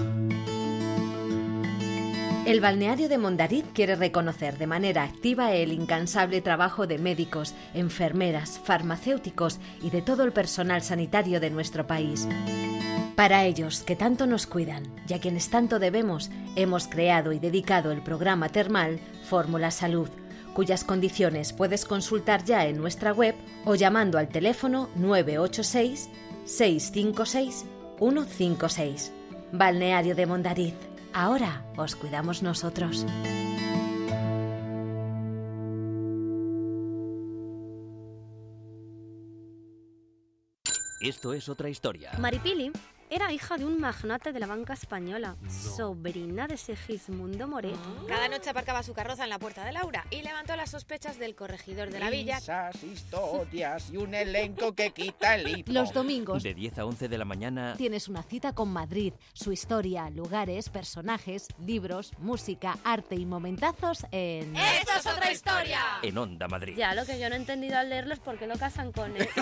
El balneario de Mondariz quiere reconocer de manera activa el incansable trabajo de médicos, enfermeras, farmacéuticos y de todo el personal sanitario de nuestro país. Para ellos, que tanto nos cuidan y a quienes tanto debemos, hemos creado y dedicado el programa termal Fórmula Salud, cuyas condiciones puedes consultar ya en nuestra web o llamando al teléfono nueve ocho seis, seis cinco seis, uno cinco seis. Balneario de Mondariz. Ahora os cuidamos nosotros. Esto es otra historia. Maripili era hija de un magnate de la banca española, no. sobrina de Segismundo Moret. Cada noche aparcaba su carroza en la puerta de Laura y levantó las sospechas del corregidor de la villa. Risas, historias y un elenco que quita el hipo. Los domingos, de diez a once de la mañana, tienes una cita con Madrid, su historia, lugares, personajes, libros, música, arte y momentazos en... ¡Esto es otra historia! En Onda Madrid. Ya, lo que yo no he entendido al leerlo es por qué lo casan con él.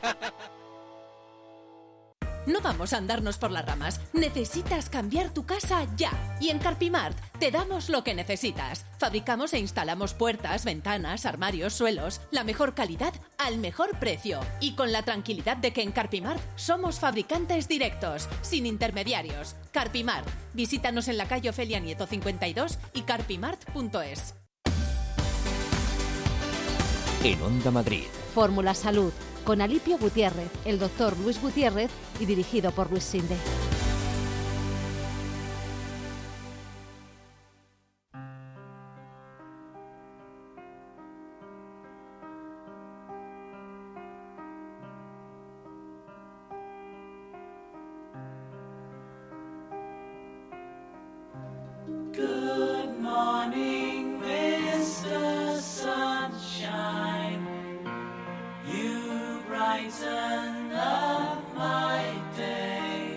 No vamos a andarnos por las ramas. Necesitas cambiar tu casa ya. Y en Carpimart te damos lo que necesitas. Fabricamos e instalamos puertas, ventanas, armarios, suelos. La mejor calidad al mejor precio. Y con la tranquilidad de que en Carpimart somos fabricantes directos, sin intermediarios. Carpimart. Visítanos en la calle Ofelia Nieto cincuenta y dos y carpimart punto es. En Onda Madrid. Fórmula Salud. Con Alipio Gutiérrez, el doctor Luis Gutiérrez y dirigido por Luis Sinde. Good morning, mister Sunshine. You brighten up my day.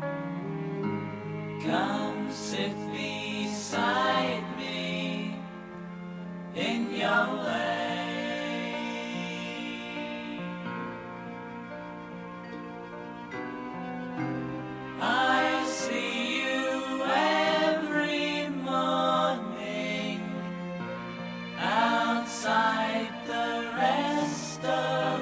Come sit beside me in your way. I see you every morning outside the restaurant.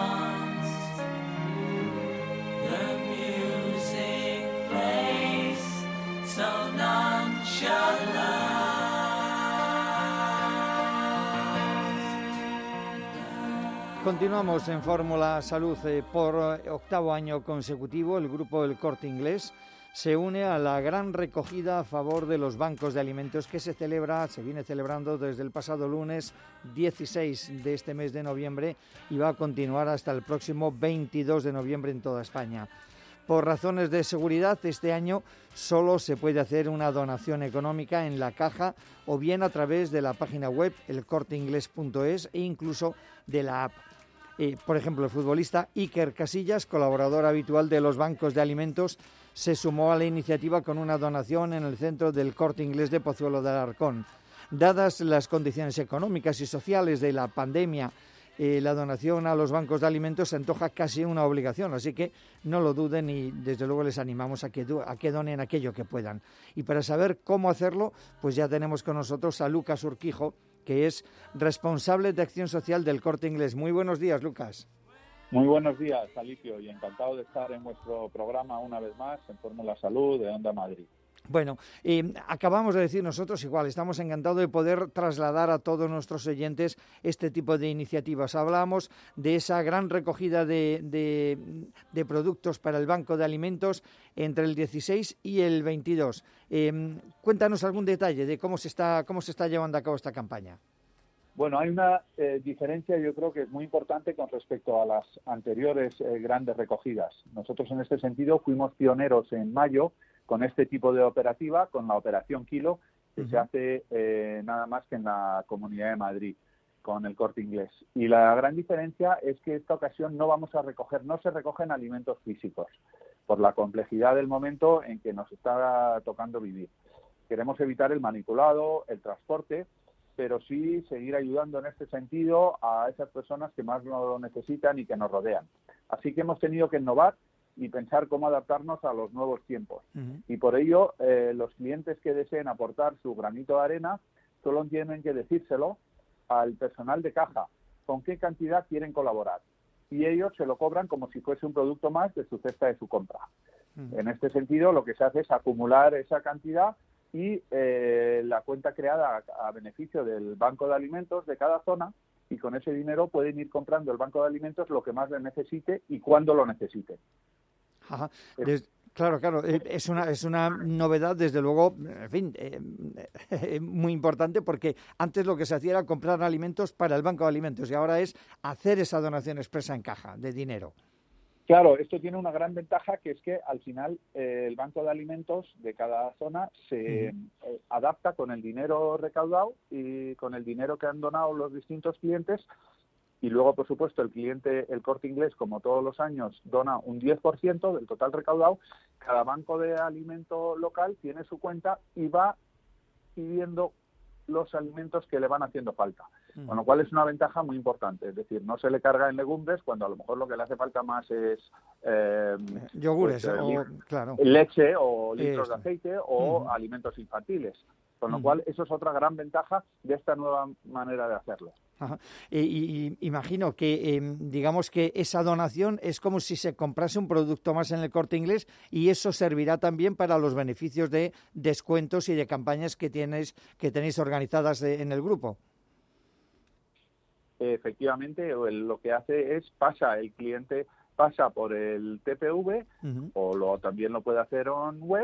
Continuamos en Fórmula Salud. Eh, por octavo año consecutivo, el grupo El Corte Inglés se une a la gran recogida a favor de los bancos de alimentos que se celebra, se viene celebrando desde el pasado lunes dieciséis de este mes de noviembre y va a continuar hasta el próximo veintidós de noviembre en toda España. Por razones de seguridad, este año solo se puede hacer una donación económica en la caja o bien a través de la página web el corte inglés punto es e incluso de la app. Eh, por ejemplo, el futbolista Iker Casillas, colaborador habitual de los bancos de alimentos, se sumó a la iniciativa con una donación en el centro del Corte Inglés de Pozuelo de Alarcón. Dadas las condiciones económicas y sociales de la pandemia eh, la donación a los bancos de alimentos se antoja casi una obligación, así que no lo duden y desde luego les animamos a que, a que donen aquello que puedan. Y para saber cómo hacerlo, pues ya tenemos con nosotros a Lucas Urquijo, que es responsable de Acción Social del Corte Inglés. Muy buenos días, Lucas. Muy buenos días, Alicio, y encantado de estar en vuestro programa una vez más en Fórmula Salud de Onda Madrid. Bueno, eh, acabamos de decir nosotros igual, estamos encantados de poder trasladar a todos nuestros oyentes este tipo de iniciativas. Hablábamos de esa gran recogida de, de, de productos para el Banco de Alimentos entre el dieciséis y el veintidós. Eh, cuéntanos algún detalle de cómo se está, cómo se está llevando a cabo esta campaña. Bueno, hay una eh, diferencia, yo creo que es muy importante con respecto a las anteriores eh, grandes recogidas. Nosotros en este sentido fuimos pioneros en mayo con este tipo de operativa, con la Operación Kilo, que uh-huh. se hace eh, nada más que en la Comunidad de Madrid, con el Corte Inglés. Y la gran diferencia es que esta ocasión no vamos a recoger, no se recogen alimentos físicos, por la complejidad del momento en que nos está tocando vivir. Queremos evitar el manipulado, el transporte, pero sí seguir ayudando en este sentido a esas personas que más lo necesitan y que nos rodean. Así que hemos tenido que innovar y pensar cómo adaptarnos a los nuevos tiempos. Uh-huh. Y por ello, eh, los clientes que deseen aportar su granito de arena solo tienen que decírselo al personal de caja, con qué cantidad quieren colaborar. Y ellos se lo cobran como si fuese un producto más de su cesta de su compra. Uh-huh. En este sentido, lo que se hace es acumular esa cantidad y eh, la cuenta creada a, a beneficio del Banco de Alimentos de cada zona, y con ese dinero pueden ir comprando el Banco de Alimentos lo que más les necesite y cuando lo necesite. Ajá. Des, claro, claro, es una es una novedad, desde luego, en fin, eh, eh, muy importante, porque antes lo que se hacía era comprar alimentos para el Banco de Alimentos y ahora es hacer esa donación expresa en caja de dinero. Claro, esto tiene una gran ventaja, que es que al final eh, el Banco de Alimentos de cada zona se uh-huh. eh, adapta con el dinero recaudado y con el dinero que han donado los distintos clientes. Y luego, por supuesto, el cliente, el Corte Inglés, como todos los años, dona un diez por ciento del total recaudado. Cada banco de alimento local tiene su cuenta y va pidiendo los alimentos que le van haciendo falta. Mm. Con lo cual es una ventaja muy importante. Es decir, no se le carga en legumbres cuando a lo mejor lo que le hace falta más es eh, yogures, pues, o, claro. leche o litros Esto. de aceite o mm. alimentos infantiles. Con lo mm. cual eso es otra gran ventaja de esta nueva manera de hacerlo. Ajá. Y, y, imagino que, eh, digamos que esa donación es como si se comprase un producto más en el Corte Inglés, y eso servirá también para los beneficios de descuentos y de campañas que tienes que tenéis organizadas de, en el grupo. Efectivamente, lo que hace es pasa el cliente pasa por el T P V uh-huh. o lo, también lo puede hacer en web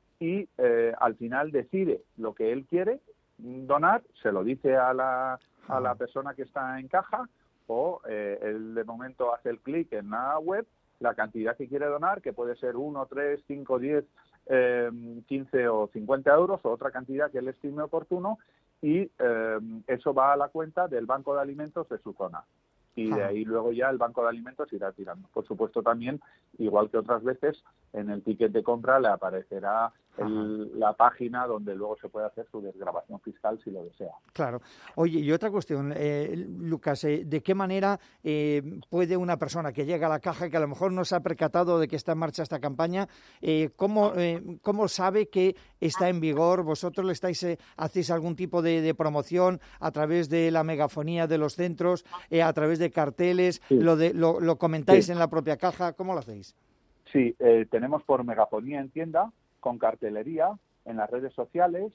y eh, al final decide lo que él quiere donar, se lo dice a la a la persona que está en caja, o eh, él de momento hace el clic en la web, la cantidad que quiere donar, que puede ser uno, tres, cinco, diez, eh, quince o cincuenta euros, o otra cantidad que él estime oportuno, y eh, eso va a la cuenta del Banco de Alimentos de su zona. Y de ahí luego ya el Banco de Alimentos irá tirando. Por supuesto también, igual que otras veces, en el ticket de compra le aparecerá el, la página donde luego se puede hacer su desgravación fiscal si lo desea. Claro. Oye, y otra cuestión, eh, Lucas, eh, ¿de qué manera eh, puede una persona que llega a la caja, que a lo mejor no se ha percatado de que está en marcha esta campaña, eh, ¿cómo, eh, cómo sabe que está en vigor? ¿Vosotros le estáis eh, hacéis algún tipo de, de promoción a través de la megafonía de los centros, eh, a través de carteles, sí. lo, de, lo, lo comentáis sí. en la propia caja? ¿Cómo lo hacéis? Sí, eh, tenemos por megafonía en tienda, con cartelería, en las redes sociales,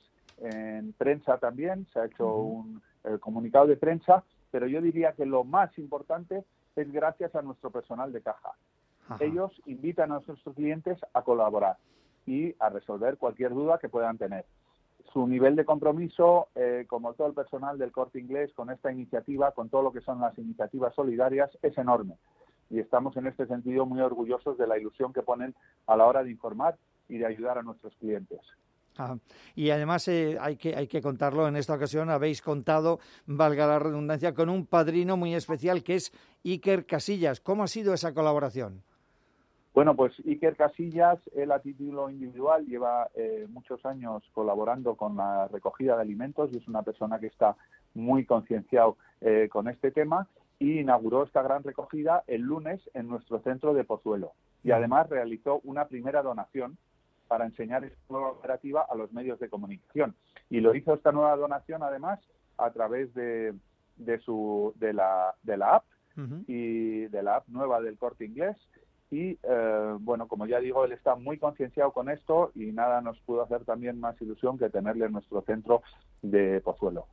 en prensa también, se ha hecho uh-huh. un eh, comunicado de prensa, pero yo diría que lo más importante es gracias a nuestro personal de caja. Ajá. Ellos invitan a nuestros clientes a colaborar y a resolver cualquier duda que puedan tener. Su nivel de compromiso, eh, como todo el personal del Corte Inglés, con esta iniciativa, con todo lo que son las iniciativas solidarias, es enorme. Y estamos en este sentido muy orgullosos de la ilusión que ponen a la hora de informar y de ayudar a nuestros clientes. Ah, y además eh, hay que hay que contarlo, en esta ocasión habéis contado, valga la redundancia, con un padrino muy especial que es Iker Casillas. ¿Cómo ha sido esa colaboración? Bueno, pues Iker Casillas, él a título individual lleva eh, muchos años colaborando con la recogida de alimentos y es una persona que está muy concienciado eh, con este tema. y inauguró esta gran recogida el lunes en nuestro centro de Pozuelo. Y además realizó una primera donación para enseñar esta nueva operativa a los medios de comunicación. Y lo hizo esta nueva donación, además, a través de, de, su, de, la, de la app, uh-huh. y de la app nueva del Corte Inglés. Y, eh, bueno, como ya digo, él está muy concienciado con esto y nada nos pudo hacer también más ilusión que tenerle en nuestro centro de Pozuelo.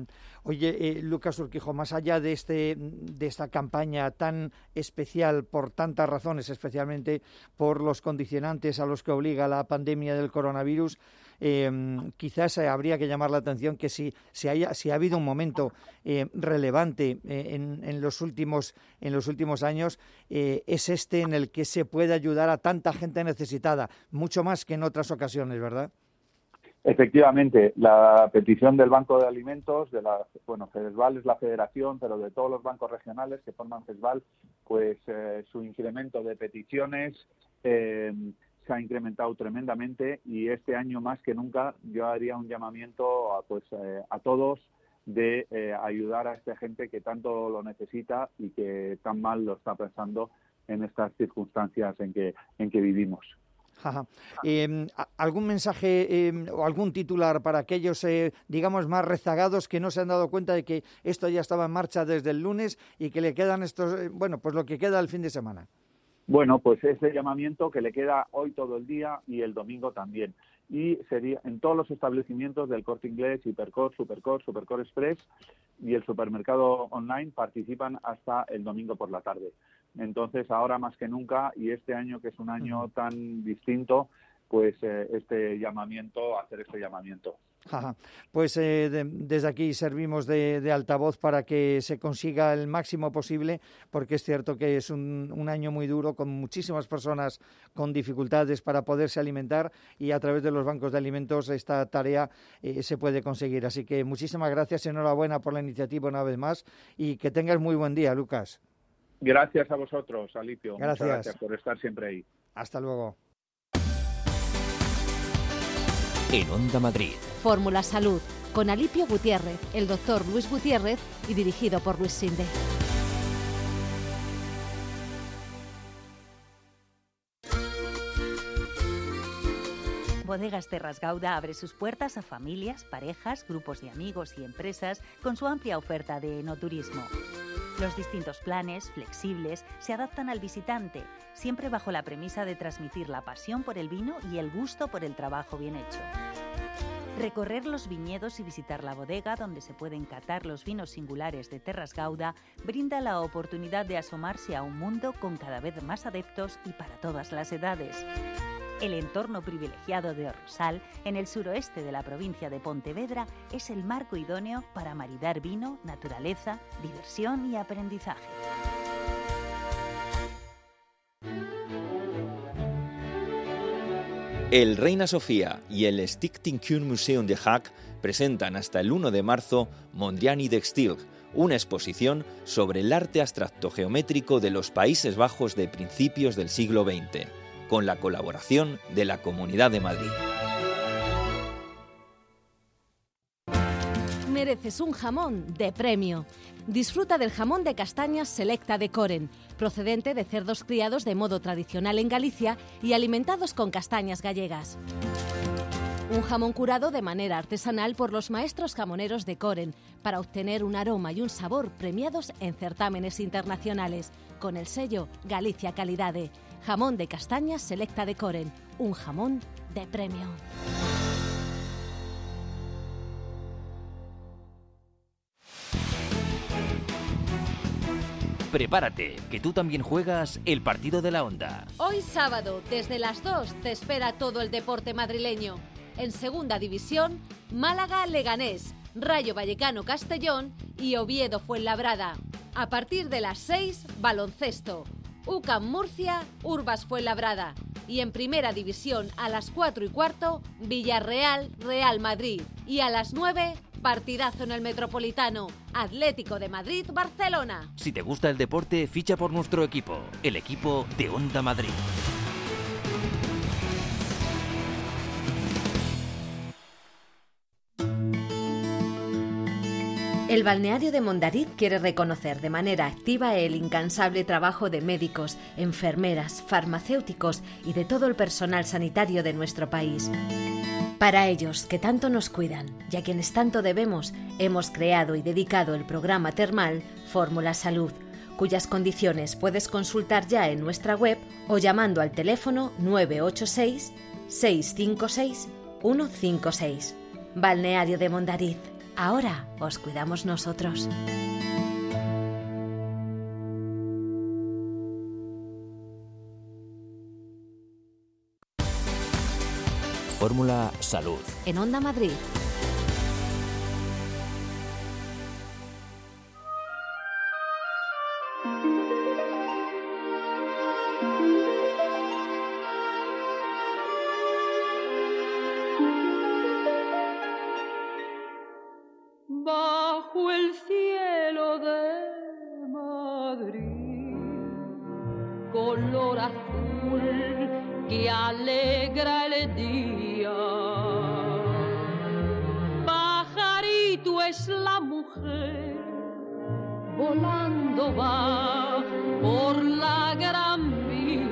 Oye, eh, Lucas Urquijo, más allá de este de esta campaña tan especial por tantas razones, especialmente por los condicionantes a los que obliga la pandemia del coronavirus, eh, quizás eh, habría que llamar la atención que si, si, haya, si ha habido un momento eh, relevante eh, en, en, los últimos, en los últimos años, eh, es este en el que se puede ayudar a tanta gente necesitada, mucho más que en otras ocasiones, ¿verdad? Efectivamente, la petición del Banco de Alimentos, de la, bueno, FEDESVAL es la federación, pero de todos los bancos regionales que forman FEDESVAL, pues eh, su incremento de peticiones eh, se ha incrementado tremendamente y este año más que nunca yo haría un llamamiento a, pues, eh, a todos de eh, ayudar a esta gente que tanto lo necesita y que tan mal lo está pasando en estas circunstancias en que, en que vivimos. Ajá. Eh, ¿Algún mensaje eh, o algún titular para aquellos, eh, digamos, más rezagados que no se han dado cuenta de que esto ya estaba en marcha desde el lunes y que le quedan estos, eh, bueno, pues lo que queda el fin de semana? Bueno, pues ese llamamiento que le queda hoy todo el día y el domingo también. Y sería en todos los establecimientos del Corte Inglés, Hipercor, Supercor, Supercor Express y el supermercado online participan hasta el domingo por la tarde. Entonces, ahora más que nunca, y este año que es un año tan distinto, pues eh, este llamamiento, hacer este llamamiento. Ajá. Pues eh, de, desde aquí servimos de, de altavoz para que se consiga el máximo posible, porque es cierto que es un, un año muy duro, con muchísimas personas con dificultades para poderse alimentar, y a través de los bancos de alimentos esta tarea eh, se puede conseguir. Así que muchísimas gracias, enhorabuena por la iniciativa una vez más, y que tengas muy buen día, Lucas. Gracias a vosotros, Alipio. Gracias. Muchas gracias por estar siempre ahí. Hasta luego. En Onda Madrid. Fórmula Salud, con Alipio Gutiérrez, el doctor Luis Gutiérrez y dirigido por Luis Sinde. Bodegas Terras Gauda abre sus puertas a familias, parejas, grupos de amigos y empresas con su amplia oferta de enoturismo. Los distintos planes, flexibles, se adaptan al visitante, siempre bajo la premisa de transmitir la pasión por el vino y el gusto por el trabajo bien hecho. Recorrer los viñedos y visitar la bodega donde se pueden catar los vinos singulares de Terras Gauda brinda la oportunidad de asomarse a un mundo con cada vez más adeptos y para todas las edades. El entorno privilegiado de Orrosal, en el suroeste de la provincia de Pontevedra, es el marco idóneo para maridar vino, naturaleza, diversión y aprendizaje. El Reina Sofía y el Stichting-Kunstmuseum de Haag presentan hasta el uno de marzo Mondrian y de Stilg, una exposición sobre el arte abstracto geométrico de los Países Bajos de principios del siglo veinte, con la colaboración de la Comunidad de Madrid. Mereces un jamón de premio. Disfruta del jamón de castañas Selecta de Coren, procedente de cerdos criados de modo tradicional en Galicia y alimentados con castañas gallegas. Un jamón curado de manera artesanal por los maestros jamoneros de Coren para obtener un aroma y un sabor premiados en certámenes internacionales, con el sello Galicia Calidade. Jamón de castañas Selecta de Coren, un jamón de premio. Prepárate, que tú también juegas el partido de la Onda. Hoy sábado, desde las dos, te espera todo el deporte madrileño. En Segunda División, Málaga-Leganés, Rayo Vallecano-Castellón y Oviedo-Fuenlabrada. A partir de las seis, baloncesto. U C A M Murcia, Urbas Fuenlabrada. Y en Primera División, a las cuatro y cuarto, Villarreal-Real Madrid. Y a las nueve, partidazo en el Metropolitano, Atlético de Madrid-Barcelona. Si te gusta el deporte, ficha por nuestro equipo, el equipo de Onda Madrid. El balneario de Mondariz quiere reconocer de manera activa el incansable trabajo de médicos, enfermeras, farmacéuticos y de todo el personal sanitario de nuestro país. Para ellos, que tanto nos cuidan y a quienes tanto debemos, hemos creado y dedicado el programa termal Fórmula Salud, cuyas condiciones puedes consultar ya en nuestra web o llamando al teléfono nueve ocho seis, seis cinco seis, uno cinco seis. Balneario de Mondariz. Ahora os cuidamos nosotros. Fórmula Salud. En Onda Madrid. Bajo el cielo de Madrid, color azul que alegra el día, pajarito es la mujer, volando va por la gran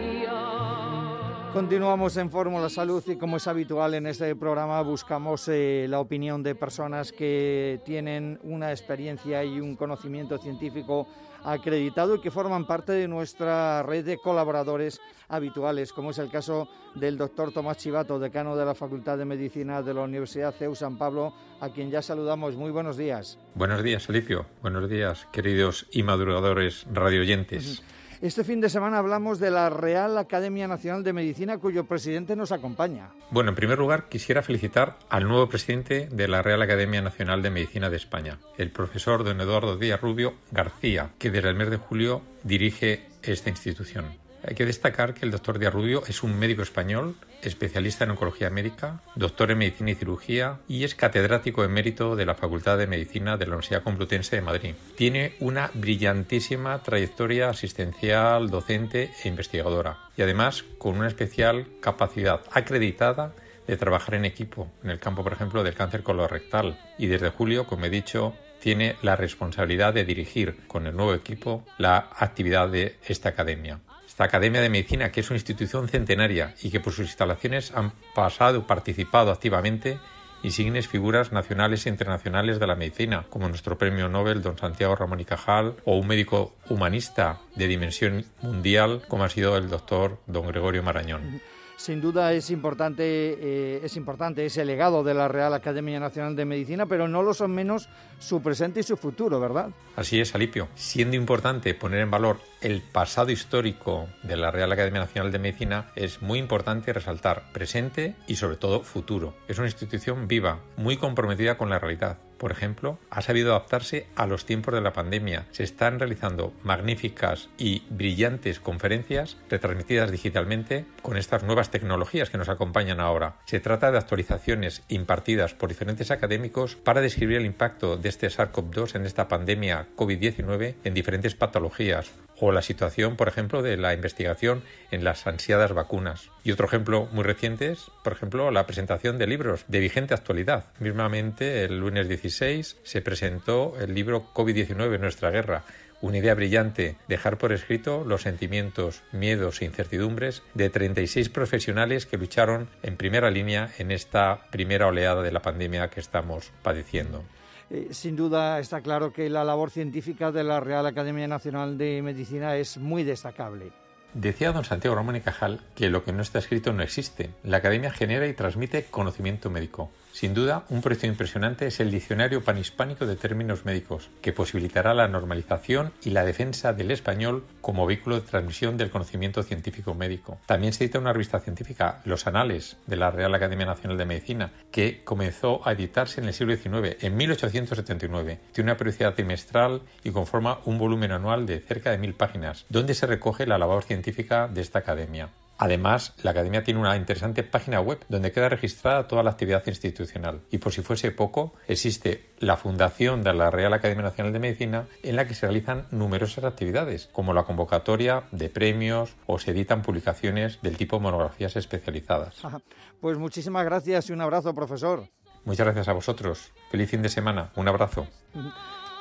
vía. Continuamos en Fórmula Salud y, como es habitual en este programa, buscamos eh, la opinión de personas que tienen una experiencia y un conocimiento científico acreditado y que forman parte de nuestra red de colaboradores habituales, como es el caso del doctor Tomás Chivato, decano de la Facultad de Medicina de la Universidad C E U San Pablo, a quien ya saludamos. Muy buenos días. Buenos días, Alipio. Buenos días, queridos y madrugadores radioyentes. Este fin de semana hablamos de la Real Academia Nacional de Medicina, cuyo presidente nos acompaña. Bueno, en primer lugar, quisiera felicitar al nuevo presidente de la Real Academia Nacional de Medicina de España, el profesor don Eduardo Díaz Rubio García, que desde el mes de julio dirige esta institución. Hay que destacar que el doctor Díaz Rubio es un médico español, especialista en oncología médica, doctor en medicina y cirugía y es catedrático emérito de la Facultad de Medicina de la Universidad Complutense de Madrid. Tiene una brillantísima trayectoria asistencial, docente e investigadora y además con una especial capacidad acreditada de trabajar en equipo en el campo, por ejemplo, del cáncer colorectal, y desde julio, como he dicho, tiene la responsabilidad de dirigir con el nuevo equipo la actividad de esta academia. Esta Academia de Medicina, que es una institución centenaria y que por sus instalaciones han pasado, participado activamente insignes figuras nacionales e internacionales de la medicina, como nuestro premio Nobel don Santiago Ramón y Cajal, o un médico humanista de dimensión mundial, como ha sido el doctor don Gregorio Marañón. Sin duda es importante, eh, es importante ese legado de la Real Academia Nacional de Medicina, pero no lo son menos su presente y su futuro, ¿verdad? Así es, Alipio. Siendo importante poner en valor el pasado histórico de la Real Academia Nacional de Medicina, es muy importante resaltar presente y sobre todo futuro. Es una institución viva, muy comprometida con la realidad. Por ejemplo, ha sabido adaptarse a los tiempos de la pandemia. Se están realizando magníficas y brillantes conferencias retransmitidas digitalmente con estas nuevas tecnologías que nos acompañan ahora. Se trata de actualizaciones impartidas por diferentes académicos para describir el impacto de este SARS CoV dos en esta pandemia COVID diecinueve en diferentes patologías, o la situación, por ejemplo, de la investigación en las ansiadas vacunas. Y otro ejemplo muy reciente es, por ejemplo, la presentación de libros de vigente actualidad. Mismamente, el lunes dieciséis se presentó el libro COVID diecinueve, Nuestra Guerra, una idea brillante, dejar por escrito los sentimientos, miedos e incertidumbres de treinta y seis profesionales que lucharon en primera línea en esta primera oleada de la pandemia que estamos padeciendo. Eh, sin duda está claro que la labor científica de la Real Academia Nacional de Medicina es muy destacable. Decía don Santiago Ramón y Cajal que lo que no está escrito no existe. La Academia genera y transmite conocimiento médico. Sin duda, un proyecto impresionante es el Diccionario Panhispánico de Términos Médicos, que posibilitará la normalización y la defensa del español como vehículo de transmisión del conocimiento científico médico. También se edita una revista científica, Los Anales, de la Real Academia Nacional de Medicina, que comenzó a editarse en el siglo diecinueve, en mil ochocientos setenta y nueve. Tiene una periodicidad trimestral y conforma un volumen anual de cerca de mil páginas, donde se recoge la labor científica de esta academia. Además, la Academia tiene una interesante página web donde queda registrada toda la actividad institucional. Y por si fuese poco, existe la Fundación de la Real Academia Nacional de Medicina, en la que se realizan numerosas actividades, como la convocatoria de premios o se editan publicaciones del tipo monografías especializadas. Pues muchísimas gracias y un abrazo, profesor. Muchas gracias a vosotros. Feliz fin de semana. Un abrazo.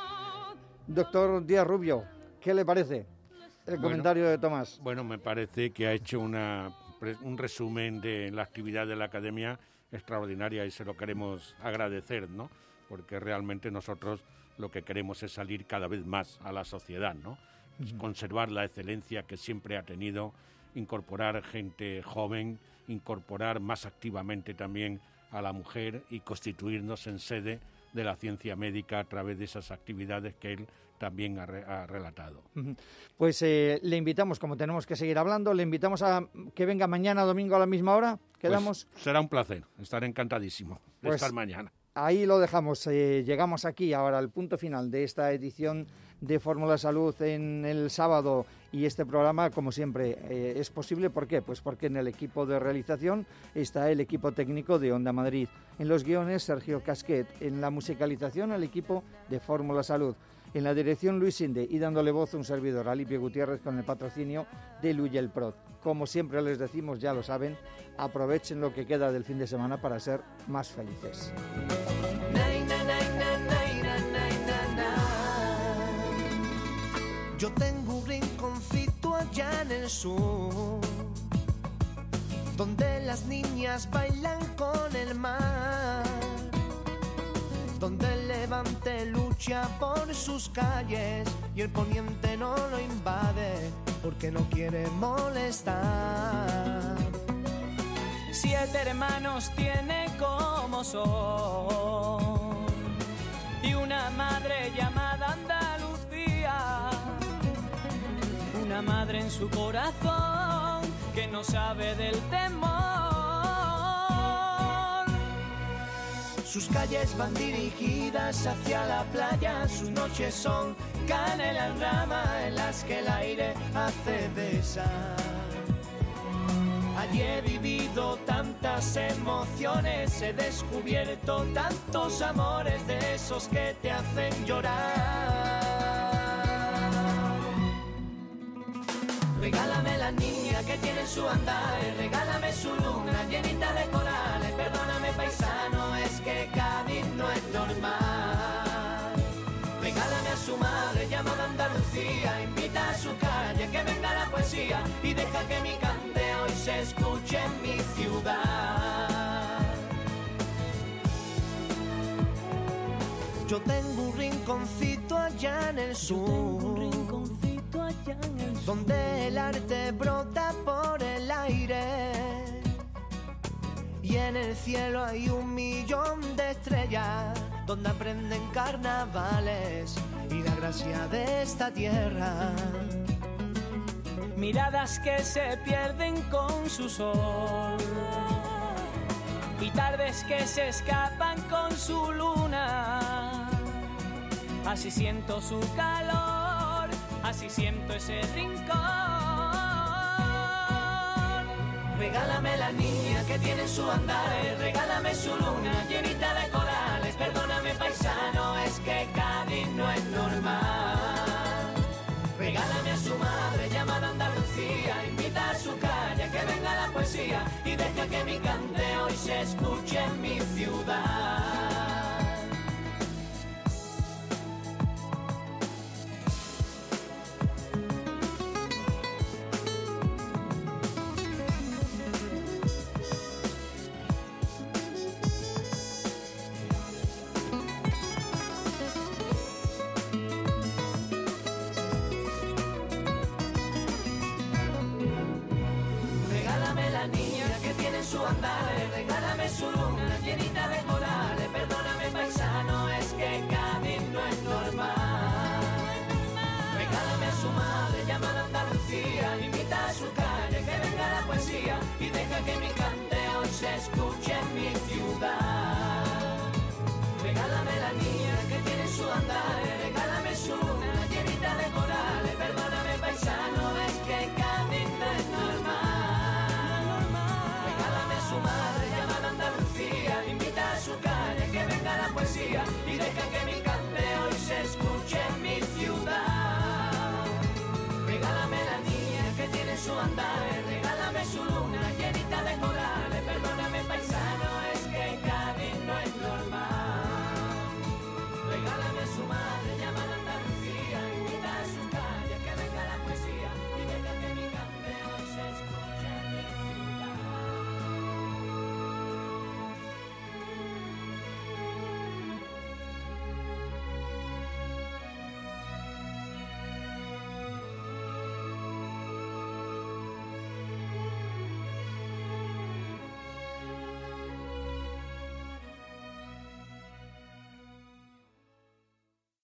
Doctor Díaz Rubio, ¿qué le parece el Bueno, comentario de Tomás? Bueno, me parece que ha hecho una, un resumen de la actividad de la Academia extraordinaria y se lo queremos agradecer, ¿no? Porque realmente nosotros lo que queremos es salir cada vez más a la sociedad, ¿no? Uh-huh. Conservar la excelencia que siempre ha tenido, incorporar gente joven, incorporar más activamente también a la mujer y constituirnos en sede de la ciencia médica a través de esas actividades que él también ha, re, ha relatado. Pues eh, le invitamos, como tenemos que seguir hablando, le invitamos a que venga mañana domingo a la misma hora. ¿Quedamos? Pues será un placer, estaré encantadísimo de pues estar mañana. Ahí lo dejamos, eh, llegamos aquí ahora al punto final de esta edición de Fórmula Salud en el sábado, y este programa, como siempre, eh, es posible. ¿Por qué? Pues porque en el equipo de realización está el equipo técnico de Onda Madrid, en los guiones Sergio Casquet, en la musicalización el equipo de Fórmula Salud, en la dirección Luis Sinde y dándole voz un servidor, Alipio Gutiérrez, con el patrocinio de Luyel Prod. Como siempre les decimos, ya lo saben, aprovechen lo que queda del fin de semana para ser más felices. Yo tengo un rinconcito allá en el sur, donde las niñas bailan con el mar, donde el levante lucha por sus calles y el poniente no lo invade porque no quiere molestar. Siete hermanos tiene como son y una madre llamada Andalucía, una madre en su corazón que no sabe del temor. Sus calles van dirigidas hacia la playa, sus noches son canela en rama en las que el aire hace besar. Allí he vivido tantas emociones, he descubierto tantos amores de esos que te hacen llorar. Regálame la niña que tiene su andar, regálame su luna llenita de corales. Perdóname paisano, es que Cádiz no es normal. Regálame a su madre llamada Andalucía, invita a su calle que venga la poesía y deja que mi cante hoy se escuche en mi ciudad. Yo tengo un rinconcito allá en el sur, donde el arte brota por el aire y en el cielo hay un millón de estrellas, donde aprenden carnavales y la gracia de esta tierra. Miradas que se pierden con su sol y tardes que se escapan con su luna. Así siento su calor, así siento ese rincón. Regálame la niña que tiene su andar, regálame su luna llenita de corales. Perdóname paisano, es que Cádiz no es normal. Regálame a su madre llamada Andalucía, invita a su calle que venga la poesía y deja que mi cante hoy se escuche en mi ciudad.